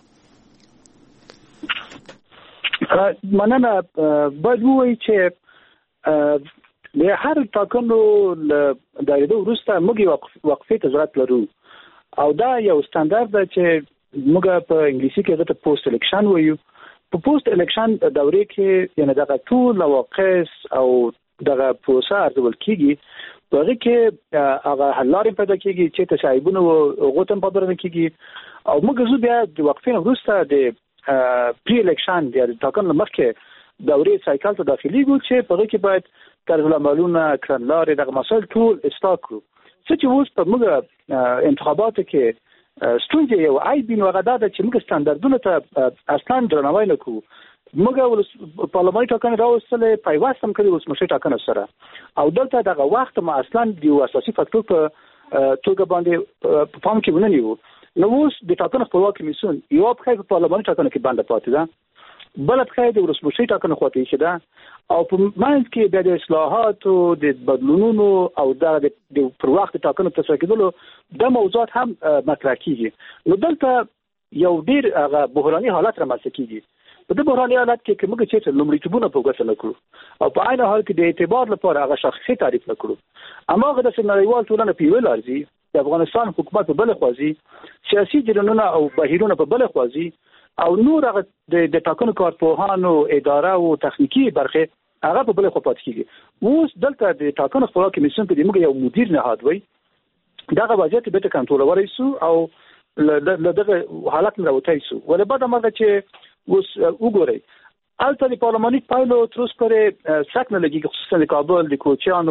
مننه. باید وایي چې د هر ټاکنو د دایره ورسته موږ وقفه ته ضرورت لرو او دا یو ستاندرد ده چې موږ په انګلیسي کې دغه پوسټ الیکشن وایو. په پوسټ الیکشن دورې کې یعنی دغه ټول واقعس او دغه پروسه ارزول کیږي په هغه کې هغه حلارې پیدا کیږي چې تشایبونه او غوتم په بدرنه کیږي او موږ زو بیا د وقفې وروسته د پری الیکشن د ټاکنو مخکې دورې سایکل ته داخلي ګو چې په هغه کې باید طرز العملونه کړنلارې دغه مسایل ټول اصلاح کړو. څه چې اوس په موږ انتخاباتو کې ستونزه یو آی بین وغدا د چې موږ ستاندردونه ته اصلا درناوی نه کوو. موږ پارلماني ټاکنې راوستلې پیوست هم کړی اوس مشه ټاکنه سره او دلته دغه وخت ما اصلا د یو اساسي فاکتور په توګه باندې په پام کې ونه نیو. نو اوس د ټاکنو خپلواک کمیسیون یو په پارلماني ټاکنه کې باندې پاتې ده بل په د ولسمشي ټاکنه خواتې شده او په منځ کې د اصلاحاتو د بدلونونو او د پر وخت ټاکنو ترسره کېدلو د موضوعات هم مطرح کیږي. نو دلته یو ډیر هغه بحراني حالت رامنځته کیږي. په دې بحراني حالت کې موږ چې لومړیتوبونه په ګوته نه کړو او په عین حال کې د اعتبار لپاره هغه شخصي تعریف نه کړو. اما هغه د نړیوال ټولنې په ویل ارزي د افغانستان حکومت په بل خوازي سیاسي جریانونه او بهیرونه په بل خوازي او نور هغه د ټاکنو کارپوهانو اداره او تخنیکی برخه هغه په بل خو پات کیږي. اوس دلته د ټاکنو خپلواک کمیسیون په دې موږ یو مدیر نهاد وای دغه وضعیت به ته کنټرول ورایسو او دغه حالت راوتای سو ولې بعد مرګه چې اوس وګورئ البته د پارلماني پایلو تر اوسه پورې سکنه لګي خصوصا د کابل د کوچیانو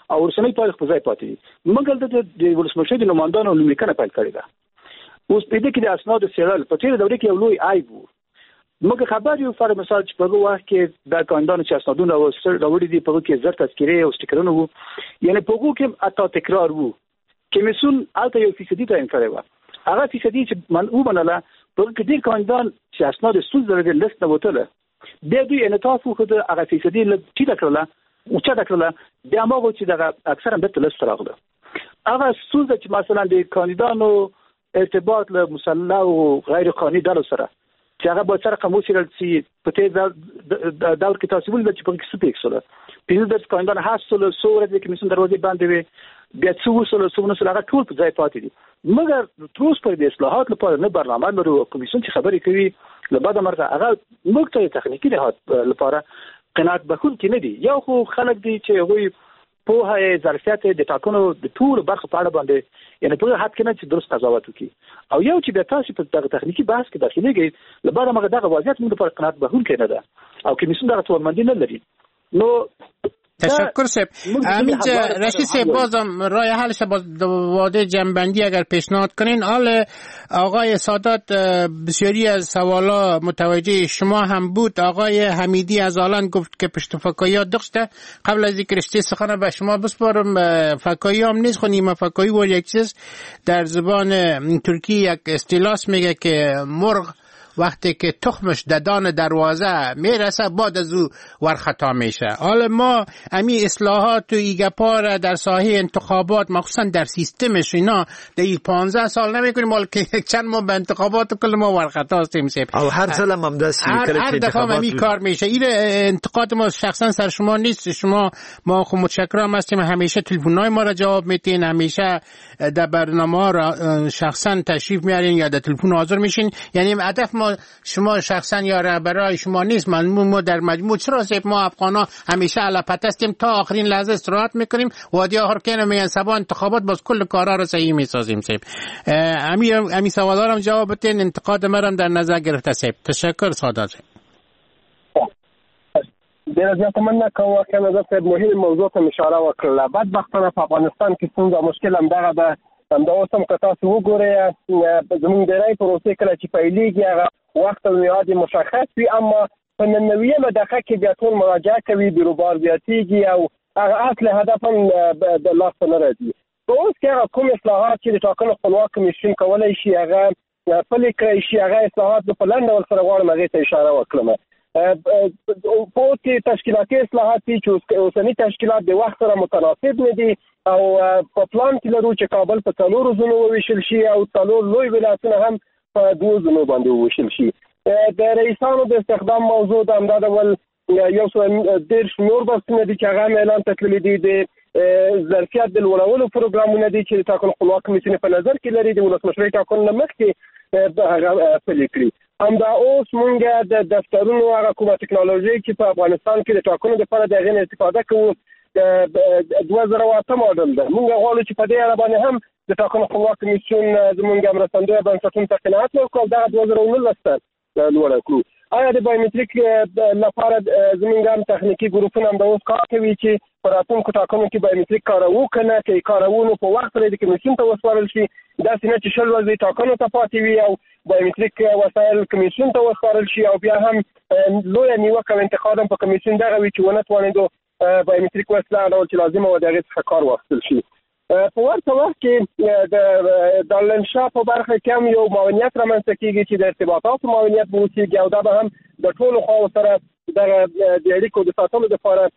او ورسنۍ تاریخ په ځای پاتې دي. مګر د ولسمشر د نمائندانو لیکنه پیل کړې ده. اوس په دې کې د اسناد څېړل په تیر دوره کې یو لوی عیب وو. مګر خبر یو فر مثال چې په وخت کې د کاندانو چې اسنادونه راوړي دي په کې زر تذکرې او سټیکرونه وو، یعنی په هغه کې اته تکرار وو. کمیسیون الته یو فیصدي تعین کړی و. هغه فیصدي چې من ومنله په کې د کاندان چې اسناد ستونزې لري لست نه وته د دوی انعطاف وکړ، هغه فیصدي له ټیټه کړله او چا کړله د هغه چې د اکثرا به تلست راغله. هغه ستونزه چې مثلا د کاندیدانو ارتباط له مسلح او غیر قانوني ډلو سره چې هغه به سره کوم وسیله چې په دې دور کې تاسو ولې چې په کې سپیک سره پیل د کاندیدان حاصل سوره د کمیسیون دروازې باندې وي بیا څو وسله څو نه سره ټول په ځای پاتې دي. مګر تروس پر د اصلاحات لپاره نه برنامه لري. کمیسیون چې خبرې کوي له بعد مرګه هغه نقطه تخنیکی لحاظ لپاره قناعت بخښونکي نه دي. یو خو خلک دي چې هغوی پوهه ظرفیت د ټاکنو د ټول برخه په اړه باندې یعنی په حد کې نه چې درست قضاوت وکړي، او یو چې بیا تاسو په دغه تخنیکی بحث کې داخليږي لپاره موږ دغه وضعیت موږ لپاره قناعت بخښونکي نه ده او کمیسیون دغه توانمندي نه لري. نو تشکر سب. همینجا رشید سب بازم رای حلش با واده جنبندی اگر پیشنهاد کنین. حال آقای سادات بسیاری از سوالا متوجه شما هم بود. آقای حمیدی از آلان گفت که پشت فکاییات داشته. قبل از اینکه رشته سخن به شما بسپارم، فکایی هم نیست خو نیمه فکایی و یک چیز در زبان ترکی یک اصطلاح میگه که مرغ وقتی که تخمش ددان دروازه میرسه بعد از او ورخطا میشه. حالا ما امی اصلاحات و ایگپار در ساحه انتخابات مخصوصا در سیستمش اینا در پانزده سال نمیکنیم، حالا که چند ما به انتخابات کل ما ورخطا هستیم سیب او هر سال هم دستی هر, هر دفعه امی کار میشه. این انتقاد ما شخصا سر شما نیست. شما ما خود متشکرم هستیم، همیشه تلفن‌های ما را جواب میدین، همیشه در برنامه ها را شخصا تشریف میارین یا در تلفن حاضر میشین. یعنی هدف ما شما شخصا یا رهبرای شما نیست، معلومه ما در مجموع چرا سیب ما افغانا همیشه علپت هستیم تا آخرین لحظه استراحت میکنیم وادی آخر که میگن سبا انتخابات باز کل کارا رو صحیح میسازیم سیب. امی امی سوالا رو جواب بدین، انتقاد مرا در نظر گرفته سیب. تشکر سادات. ډیره زیاته مننه کوم که نظر صاحب مهم موضوع ته اشاره وکړه. بدبختانه په افغانستان کې څنګه مشکل هم دغه ده. همدا اوس هم که تاسو وګورئ زموږ ډیری پروسې کله چې پیلېږي هغه وخت او میعاد مشخص وي، اما په ننویمه دقیقه کې بیا ټول مراجعه کوي، بیروبار زیاتېږي او هغه اصل هدف هم د لاسته نه راځي. په اوس کې هغه کوم اصلاحات چې د ټاکنو خپلواک کمیسیون کولی شي هغه پلي کړی شي، هغه اصلاحات زه په لنډ ډول سره غواړم هغې ته اشاره وکړم. په اوس کې تشکیلاتي اصلاحات دي چې اوسني تشکیلات د وخت سره متناسب نه دي او په پلان کې لرو چې کابل په څلورو ځونو وویشل شي او څلور لوی ولایتونه هم په دوه ځونو باندې وویشل شي. د رئیسانو د استخدام موضوع د همدا ډول یو څو دېرش نور بحثونه دي چې هغه اعلان ته تللي دي. د ظرفیت د لوړولو پروګرامونه دي چې د ټاکنو خپلواک کمیسیون په نظر کې لري، د ولسمشرۍ ټاکنو نه مخکې هغه پلي کړي. همدا اوس مونږ د دفترونو هغه کومه ټکنالوژي چې په افغانستان کې د ټاکنو لپاره د هغې نه استفاده کوو دوه زره او اته ماډل ده. مونږ غواړو چې په دې اړه باندې هم د ټاکنو خپلواک کمیسیون زموږ مرستندویه بنسټونو ته قناعت وکړو او دغه دوه زره او نولس ته لوړه کړو. آیا د بایومتریک لپاره زموږ هم تخنیکي ګروپونه هم د اوس کار کوي چې په راتلونکو ټاکنو کې بایومتریک کاروو که نه، که یې کاروو نو په وخت سره د کمیسیون ته وسپارل شي، داسې نه چې شل ورځې ټاکنو ته پاتې وي او بایومتریک وسایل کمیسیون ته وسپارل شي او بیا هم لویه نیوکه او انتقاد هم په کمیسیون دغه وي چې ونه توانېدو بایومتریک وسیله هغه ډول چې لازمه وه د هغې څخه کار واخیستل شي. په ورته وخت کې د دارالانشا په برخه کې هم یو معاونیت رامنځته کېږي چې د ارتباطاتو معاونیت به وسیږي او دا به هم د ټولو خواو سره دغه د اړیکو د ساتلو دپاره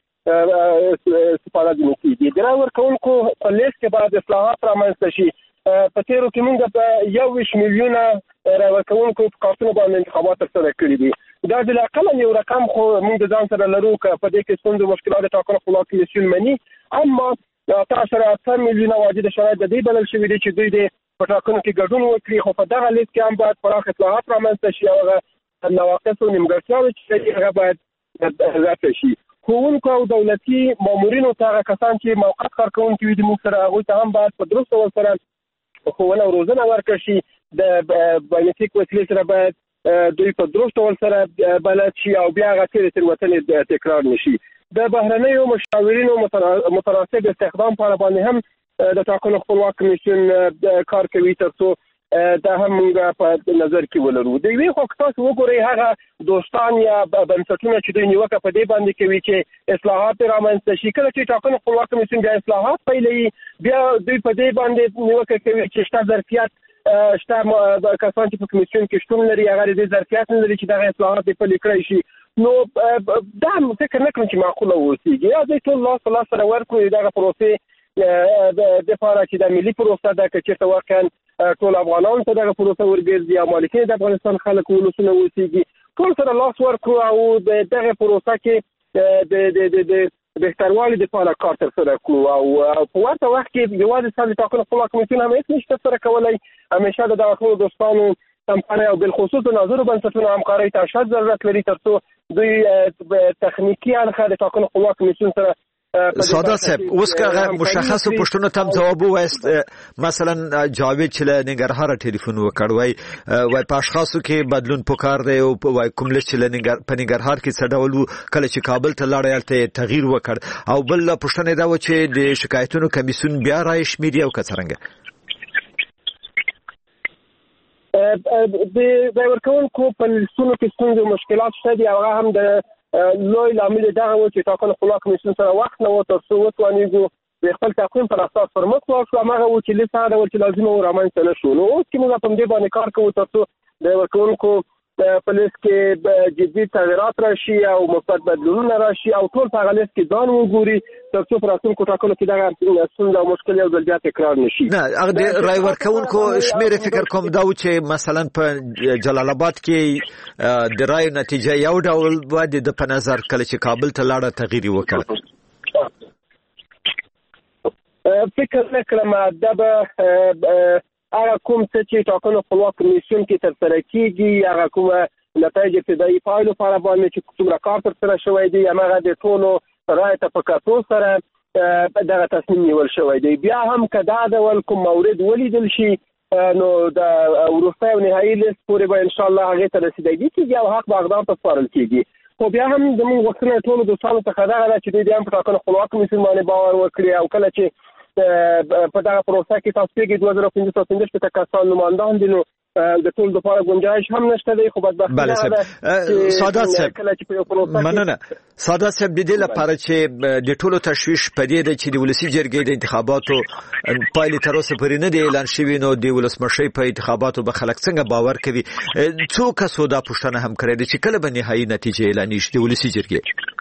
استفاده ځینې کېږي. د رای ورکوونکو په لیست کې باید اصلاحات رامنځته شي. په تېرو کې موږ په یو ویشت میلیونه رای ورکوونکو په کارتونو باندې انتخابات ترسره کړي دي. دا بالاقل یو رقم خو موږ د ځان سره لرو که په دې کې ستونزې مشکلات د ټاکنو خپلواک کمیسیون مني، اما اتیا اشاریه اته میلیونه واجد شرایط د دې بلل شوي دي چې دوی د په ټاکنو کې ګډون وکړي، خو په دغه لیست کې هم باید پراخ اصلاحات رامنځته شي او هغه نواقص او نیمګړتیاوې چې هغه باید رفع شي. ښوونکو او دولتي مامورینو ته هغه کسان چې موقت کارکوونکي وي زموږ سره هغوی ته هم باید په درست ډول سره ښوونه او روزنه ورکړل شي. د بایومتریک وسیلې سره باید دوی په درست ډول سره بلد شي او بیا هغه تېرې تېروتنې تکرار نه شي. د بهرنیو مشاورینو متناسب استخدام په اړه باندې هم د ټاکنو خپلواک کمیسیون کار کوي ترڅو دا هم موږ په نظر کې ولرو. د یوې خوا که تاسو وګورئ هغه دوستان یا بنسټونه چې دوی نیوکه په دې باندې کوي چې اصلاحات رامنځته شي، کله چې ټاکنو خپلواک کمیسیون بیا اصلاحات پیلوي بیا دوی په دې باندې نیوکه کوي چې شته ظرفیت شته کسان چې په کمیسیون کې شتون لري هغه د ظرفیت نه لري چې دغه اصلاحات پلي کړی شي. نو دا فکر نه کوم چې معقوله اوسېږي. یا دوی ټول لاس په لاس سره ورکړي دغه پروسې د لپاره چې د ملي پروسه ده که چېرته واقعا ټول افغانان ته دغه پروسه ورګرځي او مالکین د افغانستان خلک ولسونه اوسېږي ټول سره لاس ورکړو او د دغه پروسه کې د د د بهتروالي لپاره کار ترسره کړو او په ورته وخت کې یوازې څلور ټاکنو خپلواک کمیسیون هم هیڅ نشي ترسره کولی. همیشه د دغه ټولو دوستانو کمپنۍ او بالخصوص د ناظرو بنسټونو همکارۍ ته اشد ضرورت لري ترڅو دوی تخنیکي اړخه د ټاکنو خپلواک کمیسیون سره ساده صاحب اوس که مشخص پښتنو تم جواب وایست مثلا جاوید چې له ننګرهار ټلیفون وکړ وای وای په اشخاصو کې بدلون پکار دی او وای کوم لږ چې له ننګر په ننګرهار کې څه ډول کله چې کابل ته لاړ یالته تغییر وکړ او بل پښتنه دا و چې د شکایتونو کمیسیون بیا راي شمیري او کڅرنګ د ورکوونکو په لسونو کې څنګه مشکلات شته دي هغه هم د لوی لامل دغه و چې ټاکنو خپلواک کمیسیون سره وخت نه و ترڅو وتوانیږو د خپل تقویم پر اساس پرمخ واخلو. هغه و چې لسه دا و چې لازمه و رامنځته نه شو. نو اوس چې موږ په دې باندې کار کوو ترڅو د ورکوونکو په لیست کې جدي تغیرات راشي او مثبت بدلونونه راشي او ټول په هغه لیست کې ځان وګوري ترڅو په راتلونکو ټاکنو کې دغه ستونزه او مشکل یو ځل بیا تکرار نشي. نه هغه د رای ورکوونکو شمیر فکر کوم دا چې مثلا په جلال آباد کې د رای نتیجه یو ډول و د په نظر کله چې کابل ته لاړه تغییر وکړ. فکر نه کړم دا به هغه کوم څه چې ټاکنو خپلواک کمیسیون کې ترسره کیږي هغه کومه نتایج ابتدایي پایلو په اړه باندې چې څومره کار ترسره شوی دی هغه د ټولو رایو ته په کتو سره دغه تصمیم نیول شوی دی. بیا هم که دا ډول کوم مورد ولیدل شي نو د وروستی او نهایي لیست پورې به انشاءالله هغې ته رسیدګي کېږي او حق به اقدام ته سپارل کېږي. خو بیا هم زموږ غوښتنه ټولو دوستانو څخه دغه ده چې دوی هم په ټاکنو خپلواک کمیسیون باندې باور وکړي او کله چې په دغه پروسه کې تاسو کې دوه زره پنځه سوه پنځه شپېته کسان نمایندان دي نو د ټول لپاره گنجائش هم نشته دی. خو بدبختي ده چې ساده صاحب مننه ساده صاحب د دې لپاره چې د ټولو تشویش په دې ده چې د ولسی جرګې د انتخاباتو پایلې تر اوسه پورې نه دی اعلان شوی نو د ولسمشۍ په انتخاباتو به خلک څنګه باور کوي. څو کسو دا پوښتنه هم کړې ده چې کله به نهایي نتیجه اعلان شي د ولسی جرګې.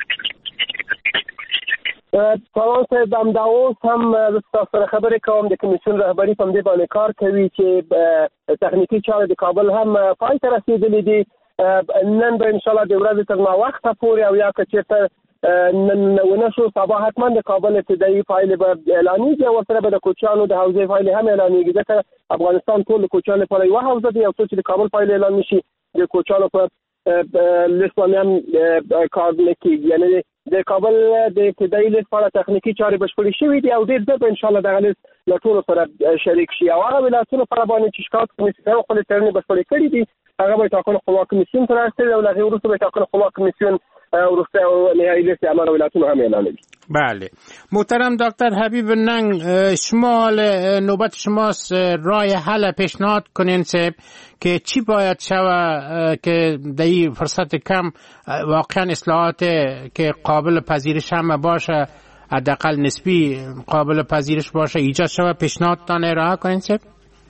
سلام صاحب همدا اوس هم تاسو سره خبرې کوم د کمیسیون رهبري په دې باندې کار کوي چې تخنیکی چارې د کابل هم پای ته رسیدلې دي. نن به ان شاء الله د ورځې تر ناوخته پورې او یا که چېرته نن ونه شو سبا حتما د کابل ابتدایي پایلې به اعلانېږي او ورسره به د کوچیانو د حوزې پایلې هم اعلانېږي ځکه افغانستان ټول د کوچیانو لپاره یوه حوزه دی او څو چې د کابل پایلې اعلان نشي د کوچیانو په لیست باندې هم کار نه کېږي. یعنې د کابل د ابتدایي لیست لپاره تخنیکی چارې بشپړې شوې دي او ډېر ژر به انشاءالله دغه لیست له ټولو سره شریک شي او هغه ولایتونو لپاره باندې چې شکایت کمیسیون خپلې څېړنې بشپړې کړي دي هغه به ټاکنو خپلواک کمیسیون ته راستوي او له هغې وروسته به ټاکنو خپلواک کمیسیون وروسته او نهایي لیست همه ولایتونو هم اعلانوي. بله محترم دکتر حبیب ننگ شما نوبت شماست راه حل پیشنهاد کنین صاحب که چی باید شوه که در این فرصت کم واقعا اصلاحات که قابل پذیرش هم باشه حداقل نسبی قابل پذیرش باشه ایجاد شوه پیشنهاد تان ارائه کنین صاحب.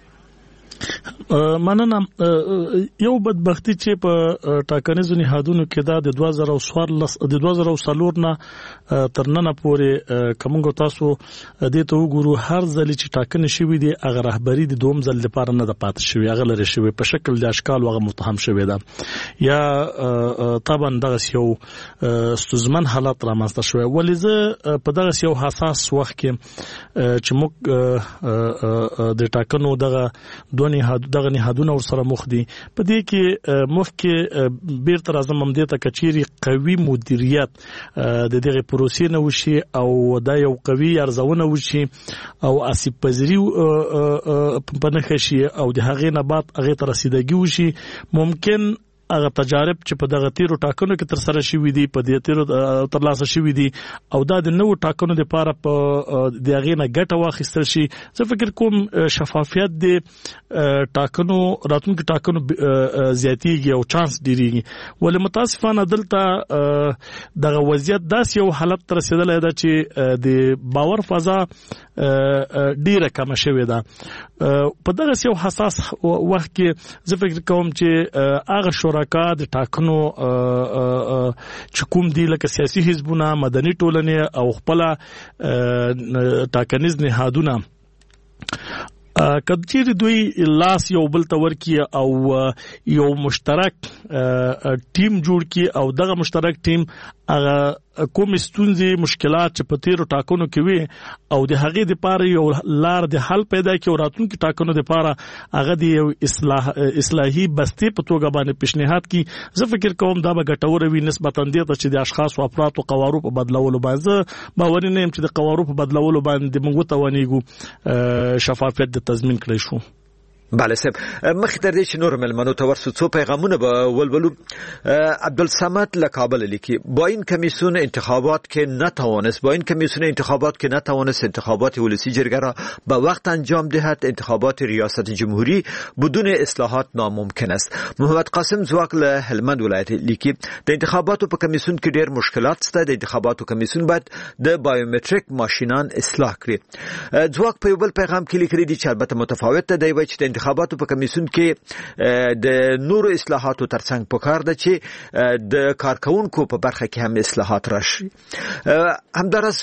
مننه. یو بدبختی چې په ټاکنیزو نهادونو کې دا د دوه زره څوارلس د دوه زره څلور نه تر نن پورې کومګو تاسو دې ته وګورو هر ځل چې ټاکنې شوې دي هغه رهبری د دوم ځل لپاره نه د پات شوی هغه لري شوی په شکل د اشکال هغه متهم شوی دا یا طبعا دغه یو ستونزمن حالت رامنځته شوی ولې په دغه یو حساس وخت کې چې موږ د ټاکنو دغه دونه دغه نهادونه ور سره مخ دي په دې کې مخ کې بیرته راځم هم دې ته کچيري قوي مدیریت د دغه پروسې نه وشي او دا یو قوي ارزونه وشي او اسیب پذیری په نخښي او د هغې نه بعد هغه تر رسیدګي وشي ممکن هغه تجارب چې په دغه تیرو ټاکنو کې تر سره شوي دي په دې تیرو تر لاسه شوي دي او دا د نوو ټاکنو لپاره په د هغې نه ګټه واخیستل شي. زه فکر کوم شفافیت د ټاکنو راتلونکو ټاکنو زیاتېږي او چانس ډېرېږي. ولې متاسفانه دلته دغه وضعیت داسې یو حالت ته رسېدلی ده چې د باور فضا ډېره کمه شوې ده. په دغه یو حساس وخت کې زه فکر کوم چې هغه شرکا د ټاکنو چې کوم دي لکه سیاسي حزبونه، مدني ټولنې او خپل ټاکنیز نهادونه کله دوی لاس یو بل ته ورکی او یو مشترک ټیم جوړ کی او دغه مشترک ټیم هغه کوم ستونزې مشکلات چې په تیرو ټاکنو کې وي او د هغې لپاره یو لار د حل پیدا کړي او راتلونکو ټاکنو لپاره هغه د یو اصلاح اصلاحي بستې په توګه باندې پیشنهاد کړي. زه فکر کوم دا به ګټور وي نسبتا دې ته چې د اشخاص او افراد او قوارو په بدلولو باندې باور نه یم چې د قوارو په بدلولو باندې موږ توانیږو شفافیت د تضمین کړی شو. بله صاحب، مخکې تر دې چې نور مېلمنو ته ورسو څو پیغامونه به ولولو. عبدالصمد له کابل لیکي با این کمیسیون انتخابات که نتوانست با این کمیسیون انتخابات که نتوانست انتخابات ولسی جرگه را به وقت انجام دهد، انتخابات ریاست جمهوری بدون اصلاحات ناممکن است. محمد قاسم زواک له هلمند ولایت لیکي د انتخاباتو په کمیسیون کې ډېر مشکلات شته، د انتخاباتو کمیسیون باید د بایومتریک ماشینان اصلاح کړي. زواک په یو بل پیغام کې لیکلي دي چې البته متفاوت ده، دی وایي چې د انتخاباتو په کمیسیون کې د نورو اصلاحاتو ترڅنګ پکار ده چې د کارکونکو په برخه کې هم اصلاحات راشي. همدارس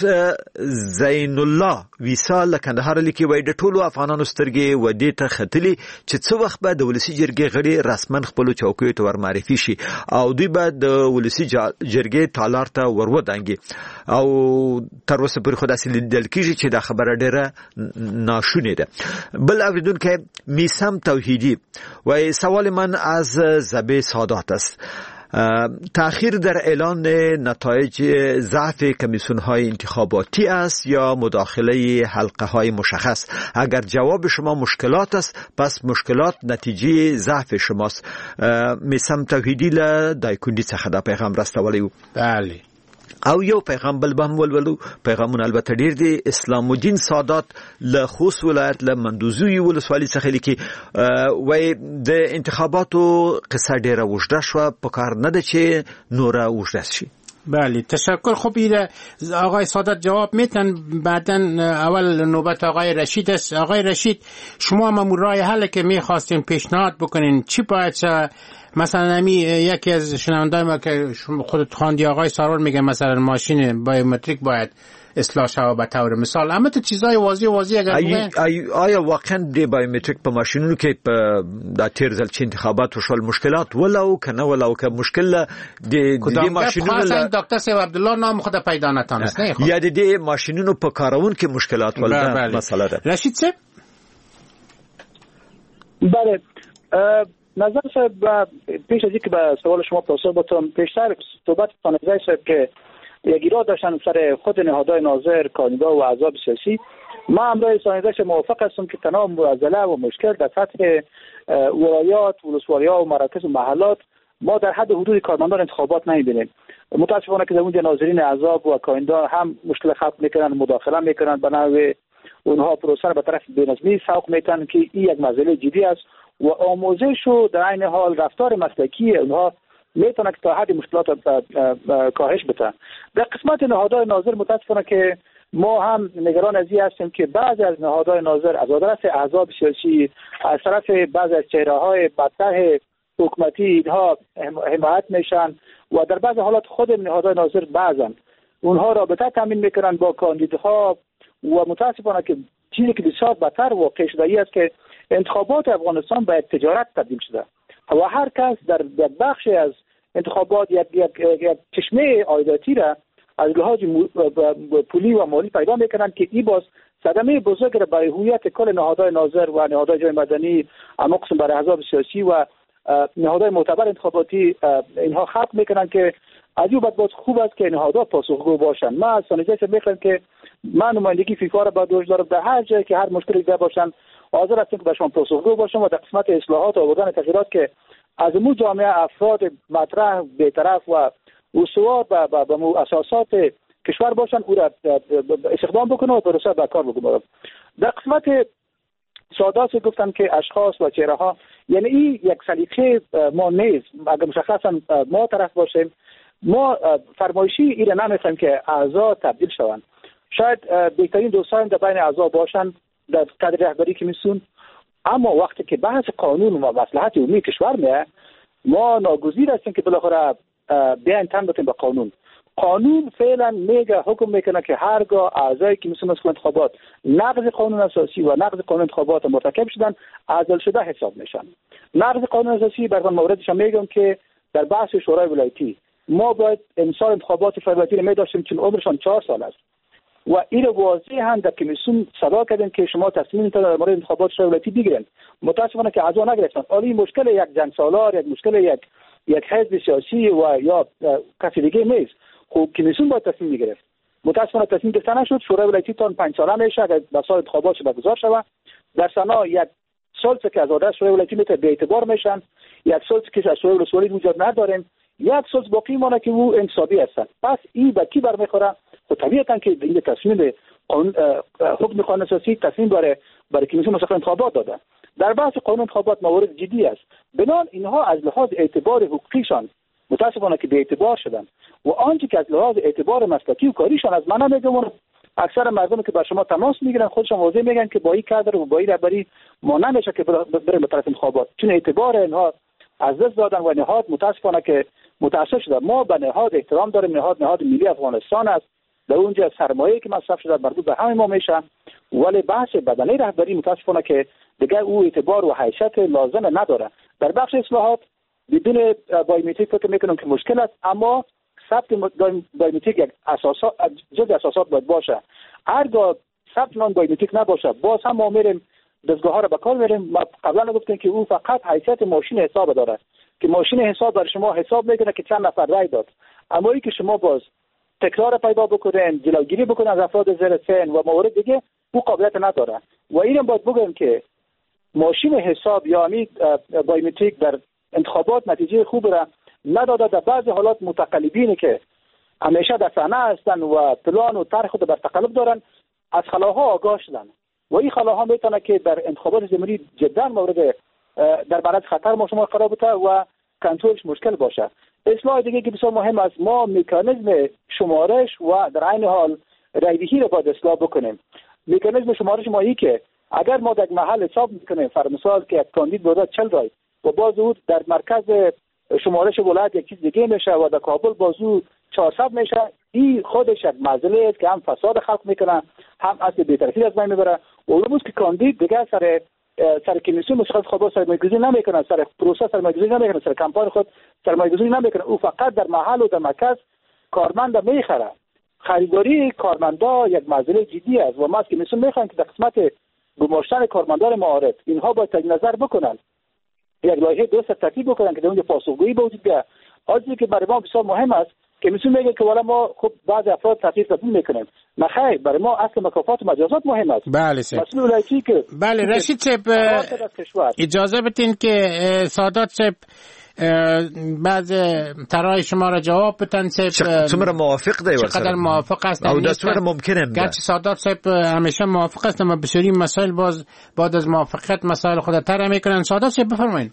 زین الله ویسال له کندهار لیکي وایي د ټولو افغانانو سترګې ودې ته ختلي چې څه وخت به د ولسی جرګې غړي رسما خپل چوکیو ته ورمعرفي شي او دوی به د ولسی جرګې تالار ته ورودانګي او تر اوسه پورې خو داسې لیدل کېږي چې دا خبره ډېره ناشونې ده. بل اوریدونکی میسم توحیدی و سوال من از زبی سادات است. تأخیر در اعلان نتایج ضعف کمیسیون های انتخاباتی است یا مداخله حلقه های مشخص؟ اگر جواب شما مشکلات است پس مشکلات نتیجه ضعف شماست. میسم توحیدی له دایکندی څخه دا پیغام راستولی و. بله. او یو پیغام بل بم ولولو. پیغامون البته ډیر دي. اسلام الدین سادات له خوست ولایت له مندوزوی ولسوالۍ څخه لیکي وای د انتخاباتو قصه ډیره وژده شو، په کار نه ده چې نوره وژده شي. بله تشکر. خب این آقای سادات جواب میتن، بعداً اول نوبت آقای رشید است. آقای رشید شما مامور راه حل که میخواستین پیشنهاد بکنین چی باید مثلا نمی یکی از شنوندای ما که خودت خواندی آقای سارور میگه مثلا ماشین بایومتریک باید اصلاح شود به طور مثال، اما تو چیزای واضح واضح اگر بگن آیا واقعا دی بایومتریک په ماشینونو کې په د تیر ځل چې انتخابات وشول مشکلات ولو کنه ولو که مشکل دی دی ماشینونو له دکتر سیو عبدالله نام خود پیدا نتونست نه یا دی ماشینونو په کارون کې مشکلات ولدا مسئله ده. رشید صاحب بله نظر صاحب پیش از اینکه به سوال شما پاسخ بدم پیشتر صحبت تانزای صاحب که یک ایراد داشتن سر خود نهادهای ناظر کاندیدا و احزاب سیاسی، ما امروز سانیزش موافق هستم که تنها معضله و مشکل در سطح ولایات، ولسوالی‌ها و مراکز و محلات ما در حد حدود کارمندان انتخابات نمی‌بینیم. متاسفانه که در اونجا ناظرین احزاب و کاندیدا هم مشکل خلق میکنن، مداخله میکنن، به نحو اونها پروسه به طرف بی‌نظمی سوق میتن که این یک مسئله جدی است و آموزش و در عین حال رفتار مسلکی اونها میتونه که تا حد مشکلات کاهش بده. در قسمت نهادهای ناظر متاسفانه که ما هم نگران از این هستیم که بعضی از نهادهای ناظر از طرف احزاب سیاسی، از طرف بعضی از چهره‌های مطرح حکومتی اینها حمایت میشن و در بعضی حالات خود نهادهای ناظر بعضن اونها رابطه تامین میکنن با کاندیداها و متاسفانه که چیزی که بسیار بدتر واقع شده است که انتخابات افغانستان به تجارت تبدیل شده و هر کس در بخشی از انتخابات یک یک یک چشمه عایداتی را از لحاظ پولی و مالی پیدا میکنند که این باز صدمه بزرگ را برای هویت کل نهادهای ناظر و نهادهای جامعه مدنی، اما قسم برای احزاب سیاسی و نهادهای معتبر انتخاباتی اینها خلق میکنند که از این بعد باز خوب است که نهادها پاسخگو باشند. ما از سانیزه میخوایم که من نمایندگی فیفا را با دوش دارم در هر جایی که هر مشکلی دیده باشند حاضر هستیم که برشان پاسخگو باشم و در قسمت اصلاحات و آوردن تغییرات که از مو جامعه افراد مطرح بی‌طرف و استوار به به اساسات کشور باشن او را استخدام بکنه و پروسه به کار بگذاره. در قسمت سادات گفتن که اشخاص و چهره ها، یعنی این یک سلیقه ما نیست. اگر مشخصا ما طرف باشیم، ما فرمایشی این را نمیخوایم که اعضا تبدیل شوند. شاید بهترین دوستان در بین اعضا باشند در قدر رهبری کمیسیون، اما وقتی که بحث قانون و مصلحت عمومی کشور میه، ما ناگزیر هستیم که بالاخره بیاین تن بتیم به قانون. قانون فعلا میگه، حکم میکنه که هرگاه اعضای کمیسیون مسئول انتخابات نقض قانون اساسی و نقض قانون انتخابات مرتکب شدن، عزل شده حساب میشن. نقض قانون اساسی بر موردش میگم که در بحث شورای ولایتی ما باید امسال انتخابات ولایتی می داشتیم چون عمرشان چهار سال است و این واضح هم در کمیسیون صدا کردن که شما تصمیم در مورد انتخابات شورای ولایتی بگیرید. متاسفانه که اعضا نگرفتن. ولی مشکل یک جنگ سالار، یک مشکل یک یک حزب سیاسی و یا کسی دیگه نیست. خب کمیسیون باید تصمیم میگرفت. متاسفانه تصمیم گرفته نشد. شورای ولایتی تا پنج ساله میشه اگر به سال انتخابات برگزار شود. در سنا یک سلطه که از عادت شورای ولایتی میته به اعتبار میشن، یک سلطه که از شورای ولایتی وجود نداریم، یک سلطه باقی مونه که او انتصابی هستن. پس این به کی برمیخوره؟ خب طبیعتا که این تصمیم قانون حکم قانون اساسی تصمیم برای برای کمیسیون مسئول انتخابات داده. در بحث قانون انتخابات موارد جدی است. بنان اینها از لحاظ اعتبار حقوقیشان متاسفانه که به اعتبار شدن و آنچه که از لحاظ اعتبار مسلکی و کاریشان از من نمیگم. اکثر مردم که بر شما تماس میگیرن خودشون واضح میگن که با این کادر و با این رهبری ما نمیشه که بریم به طرف انتخابات، چون اعتبار اینها از دست دادن و نهاد متاسفانه که متأثر شده. ما به نهاد احترام داریم. نهاد نهاد ملی افغانستان است. در اونجا سرمایه‌ای که مصرف شده مربوط به همه ما میشه، ولی بحث بدنه رهبری متاسفانه که دیگه او اعتبار و حیثیت لازم نداره. در بخش اصلاحات بدون بایومتریک فکر میکنم که مشکل است، اما ثبت بایومتریک یک اساسات جز اساسات باید باشه. هرگاه ثبت نام بایومتریک نباشه باز هم ما میریم دستگاه ها رو به کار میریم. ما قبلا گفتیم که او فقط حیثیت ماشین حساب داره که ماشین حساب برای شما حساب میکنه که چند نفر رای داد، اما ای که شما باز تکرار پیدا بکنن، جلوگیری بکنن از افراد زیر سن و موارد دیگه، او قابلیت نداره. و اینم باید بگم که ماشین حساب یعنی بایومتریک در انتخابات نتیجه خوب را نداده. در بعض حالات متقلبینی که همیشه در صحنه هستن و پلان و طرح خود بر تقلب دارن از خلاها آگاه شدن و این خلاها میتونه که در انتخابات جمهوری جدا مورد در معرض خطر ما شما قرار بده و کنترلش مشکل باشه. اصلاح دیگه که بسیار مهم است، ما مکانیزم شمارش و در عین حال رایدهی رو باید اصلاح بکنیم. مکانیزم شمارش ما ای که اگر ما در محل حساب میکنیم فرض مثال که کاندید بوده چهل رای و باز او در مرکز شمارش ولایت یک چیز دیگه میشه و در کابل بازو چهارصد میشه، این خودش یک مسئله است که هم فساد خلق میکنه، هم اصل بی‌طرفی از بین میبره. اولموز که کاندید دیگه سر سر کمیسیون مشخص خود سرمایه‌گذاری نمیکنه، سر پروسه سرمایه‌گذاری نمیکنه، سر کمپاین خود سرمایه‌گذاری نمیکنه. او فقط در محل و در مرکز کارمند میخره. خریداری کارمندا یک مسئله جدی است و ما از کمیسیون میخوایم که در قسمت گماشتن کارمندان معارض اینها باید تجدید نظر بکنن، یک لایحه درست ترتیب بکنن که در اونجا پاسخگویی وجود بیاد. حاجی که برای ما بسیار مهم است که کمیسیون میگه که والا ما خب بعضی افراد تغییر قبول میکنیم. نه خیر، برای ما اصل مکافات و مجازات مهم است. بله سه. مسئول ولایتی که بله رشید صاحب اجازه بدین که سادات صاحب بعض طرح شما را جواب بدن. صاحب چقدر موافق دی ورسره؟ چقدر موافق هستن؟ او دستور ممکنه گرچه سادات صاحب همیشه موافق هستن و بسیاری مسائل باز بعد از موافقت مسائل خود طرح میکنن. سادات صاحب بفرمایید.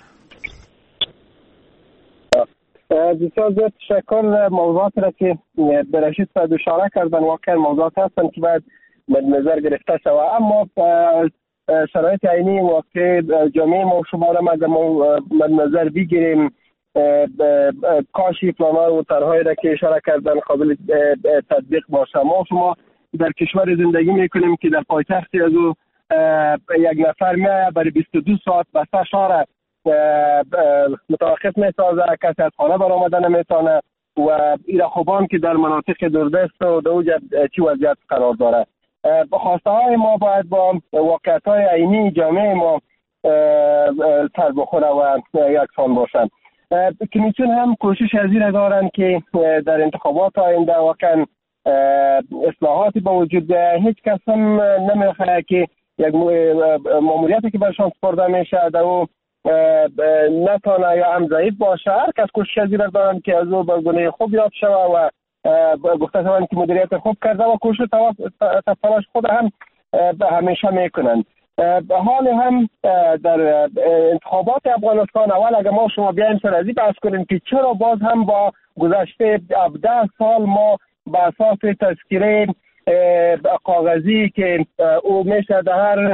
بسیار زیاد تشکر. موضوعات را که به رشید صاحب اشاره کردن واقعا موضوعات هستن که باید مد نظر گرفته شود، اما شرایط عینی واقع جامعه ما شما را مد نظر بگیریم. کاشی پلان‌ها و طرح‌هایی را که اشاره کردن قابل تطبیق باشه. ما شما در کشور زندگی میکنیم که در پایتختی از او یک نفر میاد برای بیست و دو ساعت بسته شهر متوقف میسازه، کسی از خانه برآمده نمیتونه و ایره خوبان که در مناطق دوردست و در اوج چی وضعیت قرار داره. خواسته های ما باید با واقعیت های عینی جامعه ما سر بخوره و یکسان باشن. کمیسیون هم کوشش از این دارن که در انتخابات آینده واقعا اصلاحاتی با وجود بیاید. هیچ کس هم نمیخواد که یک ماموریتی که برشان سپرده میشه در او نتانه یا هم ضعیف باشه. هر کس کوشش زیر دارن که از او به گونه خوب یاد شوه و گفته شوند که مدیریت خوب کرده و کوشش تلاش خود هم همیشه میکنند. حال هم در انتخابات افغانستان اول اگر ما شما بیایم سر از این بحث کنیم که چرا باز هم با گذشته هفده سال ما به اساس تذکره کاغذی که او میشه در هر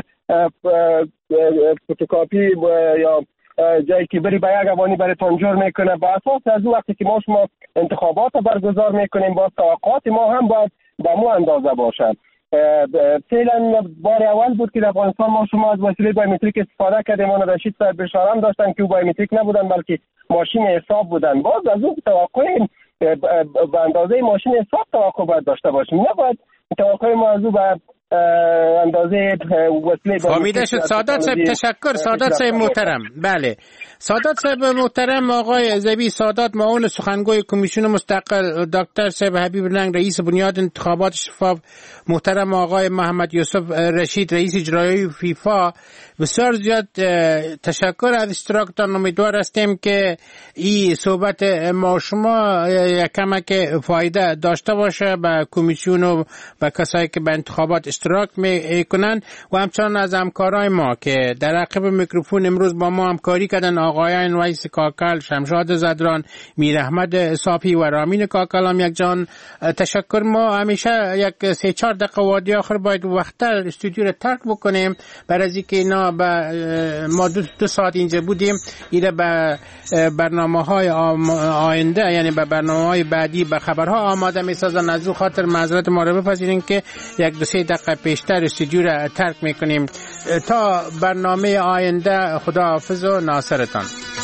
فوتوکاپی یا جایی که بری به یک افغانی برای تنجور میکنه، به اساس از او وقتی که ما شما انتخابات برگزار میکنیم با توقعات ما هم باید به مو اندازه باشه. فعلا بار اول بود که در افغانستان ما شما از وسیله بایومتریک استفاده کردیم. اون رشید صاحب بشاره هم داشتن که بایومتریک نبودن بلکه ماشین حساب بودن. باز از اون توقع به اندازه ماشین حساب توقع باید داشته باشیم، نباید توقع ما از او به اندازه وسیله فهمیده شد. سادات صاحب تشکر. سادات صاحب محترم. بله سادات صاحب محترم، آقای زبی سادات معاون سخنگوی کمیسیون مستقل، دکتر صاحب حبیب لنگ رئیس بنیاد انتخابات شفاف، محترم آقای محمد یوسف رشید رئیس اجرایی فیفا، بسیار زیاد تشکر از اشتراکتان. امیدوار هستیم که این صحبت ما شما یک کمک فایده داشته باشه به کمیسیون و به کسایی که به انتخابات اشتراک میکنن و همچنان از همکارای ما که در عقب میکروفون امروز با ما همکاری کردن، آقایان ویس کاکل، شمشاد زدران، میر احمد صافی و رامین کاکل هم یک جان تشکر. ما همیشه یک سه چهار دقیقه وادی آخر باید وقتر استودیو رو ترک بکنیم برای از اینکه اینا با ما دو, دو ساعت اینجا بودیم، اینا به برنامه های آینده یعنی به برنامه های بعدی به خبرها آماده میسازن. از او خاطر معذرت ما رو بپذیرین که یک دو سه دقیقه پیشتر استودیو رو ترک میکنیم. تا برنامه آینده خداحافظ و ناصرتان.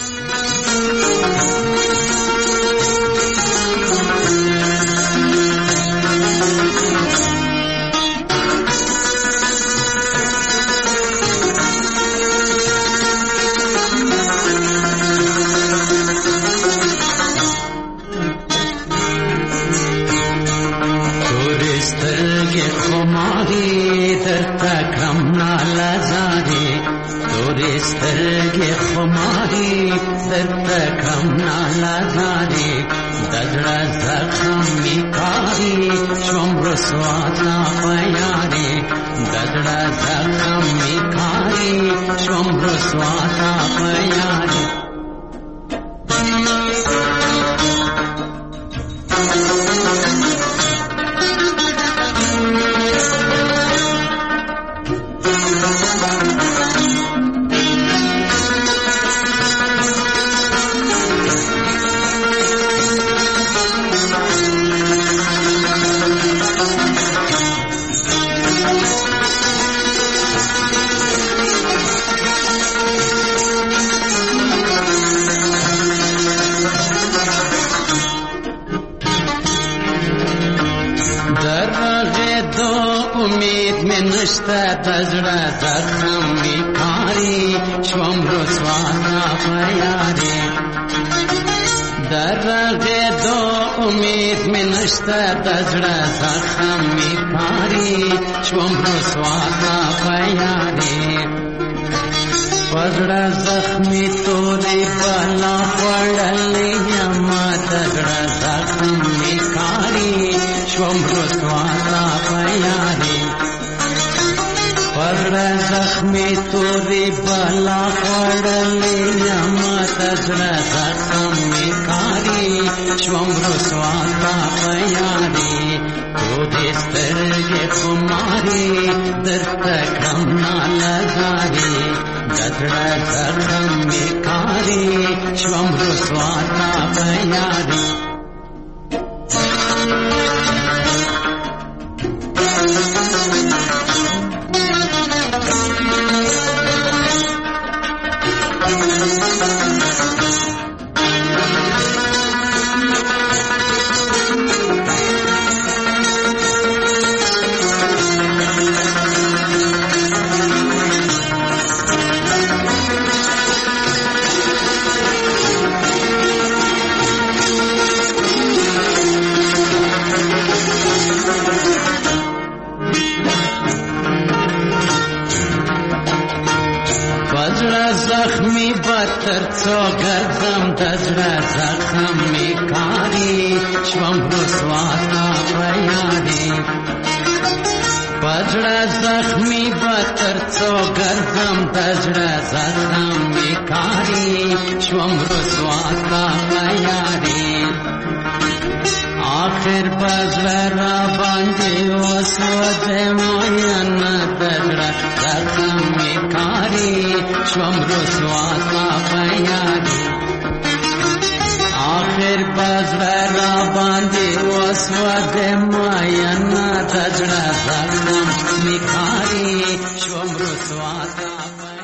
سترگی خماری در کم نالداری دزر زخم میکاری شم رسواتا پیاری دزر زخم میکاری شم رسواتا پیاری تزرع زخم میکاری شوم رسوانا پیاری در رگ دو امید می نشته تزرع زخم میکاری شوم رسوانا پیاری پزرع زخمی توری بالا پڑلی اما تزرع زخم میکاری شوم رسوانا پیاری پر زخمی توری بالا پڑلی اما تزر زخم میکاری شوم رسواتا پیاری تو دسترگ خماری در تکم نالداری دزر زخم میکاری شوم رسواتا پیاری پزړه زخمی بتر څو ګرځم د زړه زخم می کاری شوم رسوا تا پیاري پزړه زخمی بتر څو ګرځم د زړه زخم می کاری شوم رسوا تا پیاري آخر پزړه را باندې وسود موین د زړه زخم می کاری شوم رسوا تا پیاري آخر پزړه را باندې وسود موین د زړه زخم می کاری شوم رسوا تا پیاري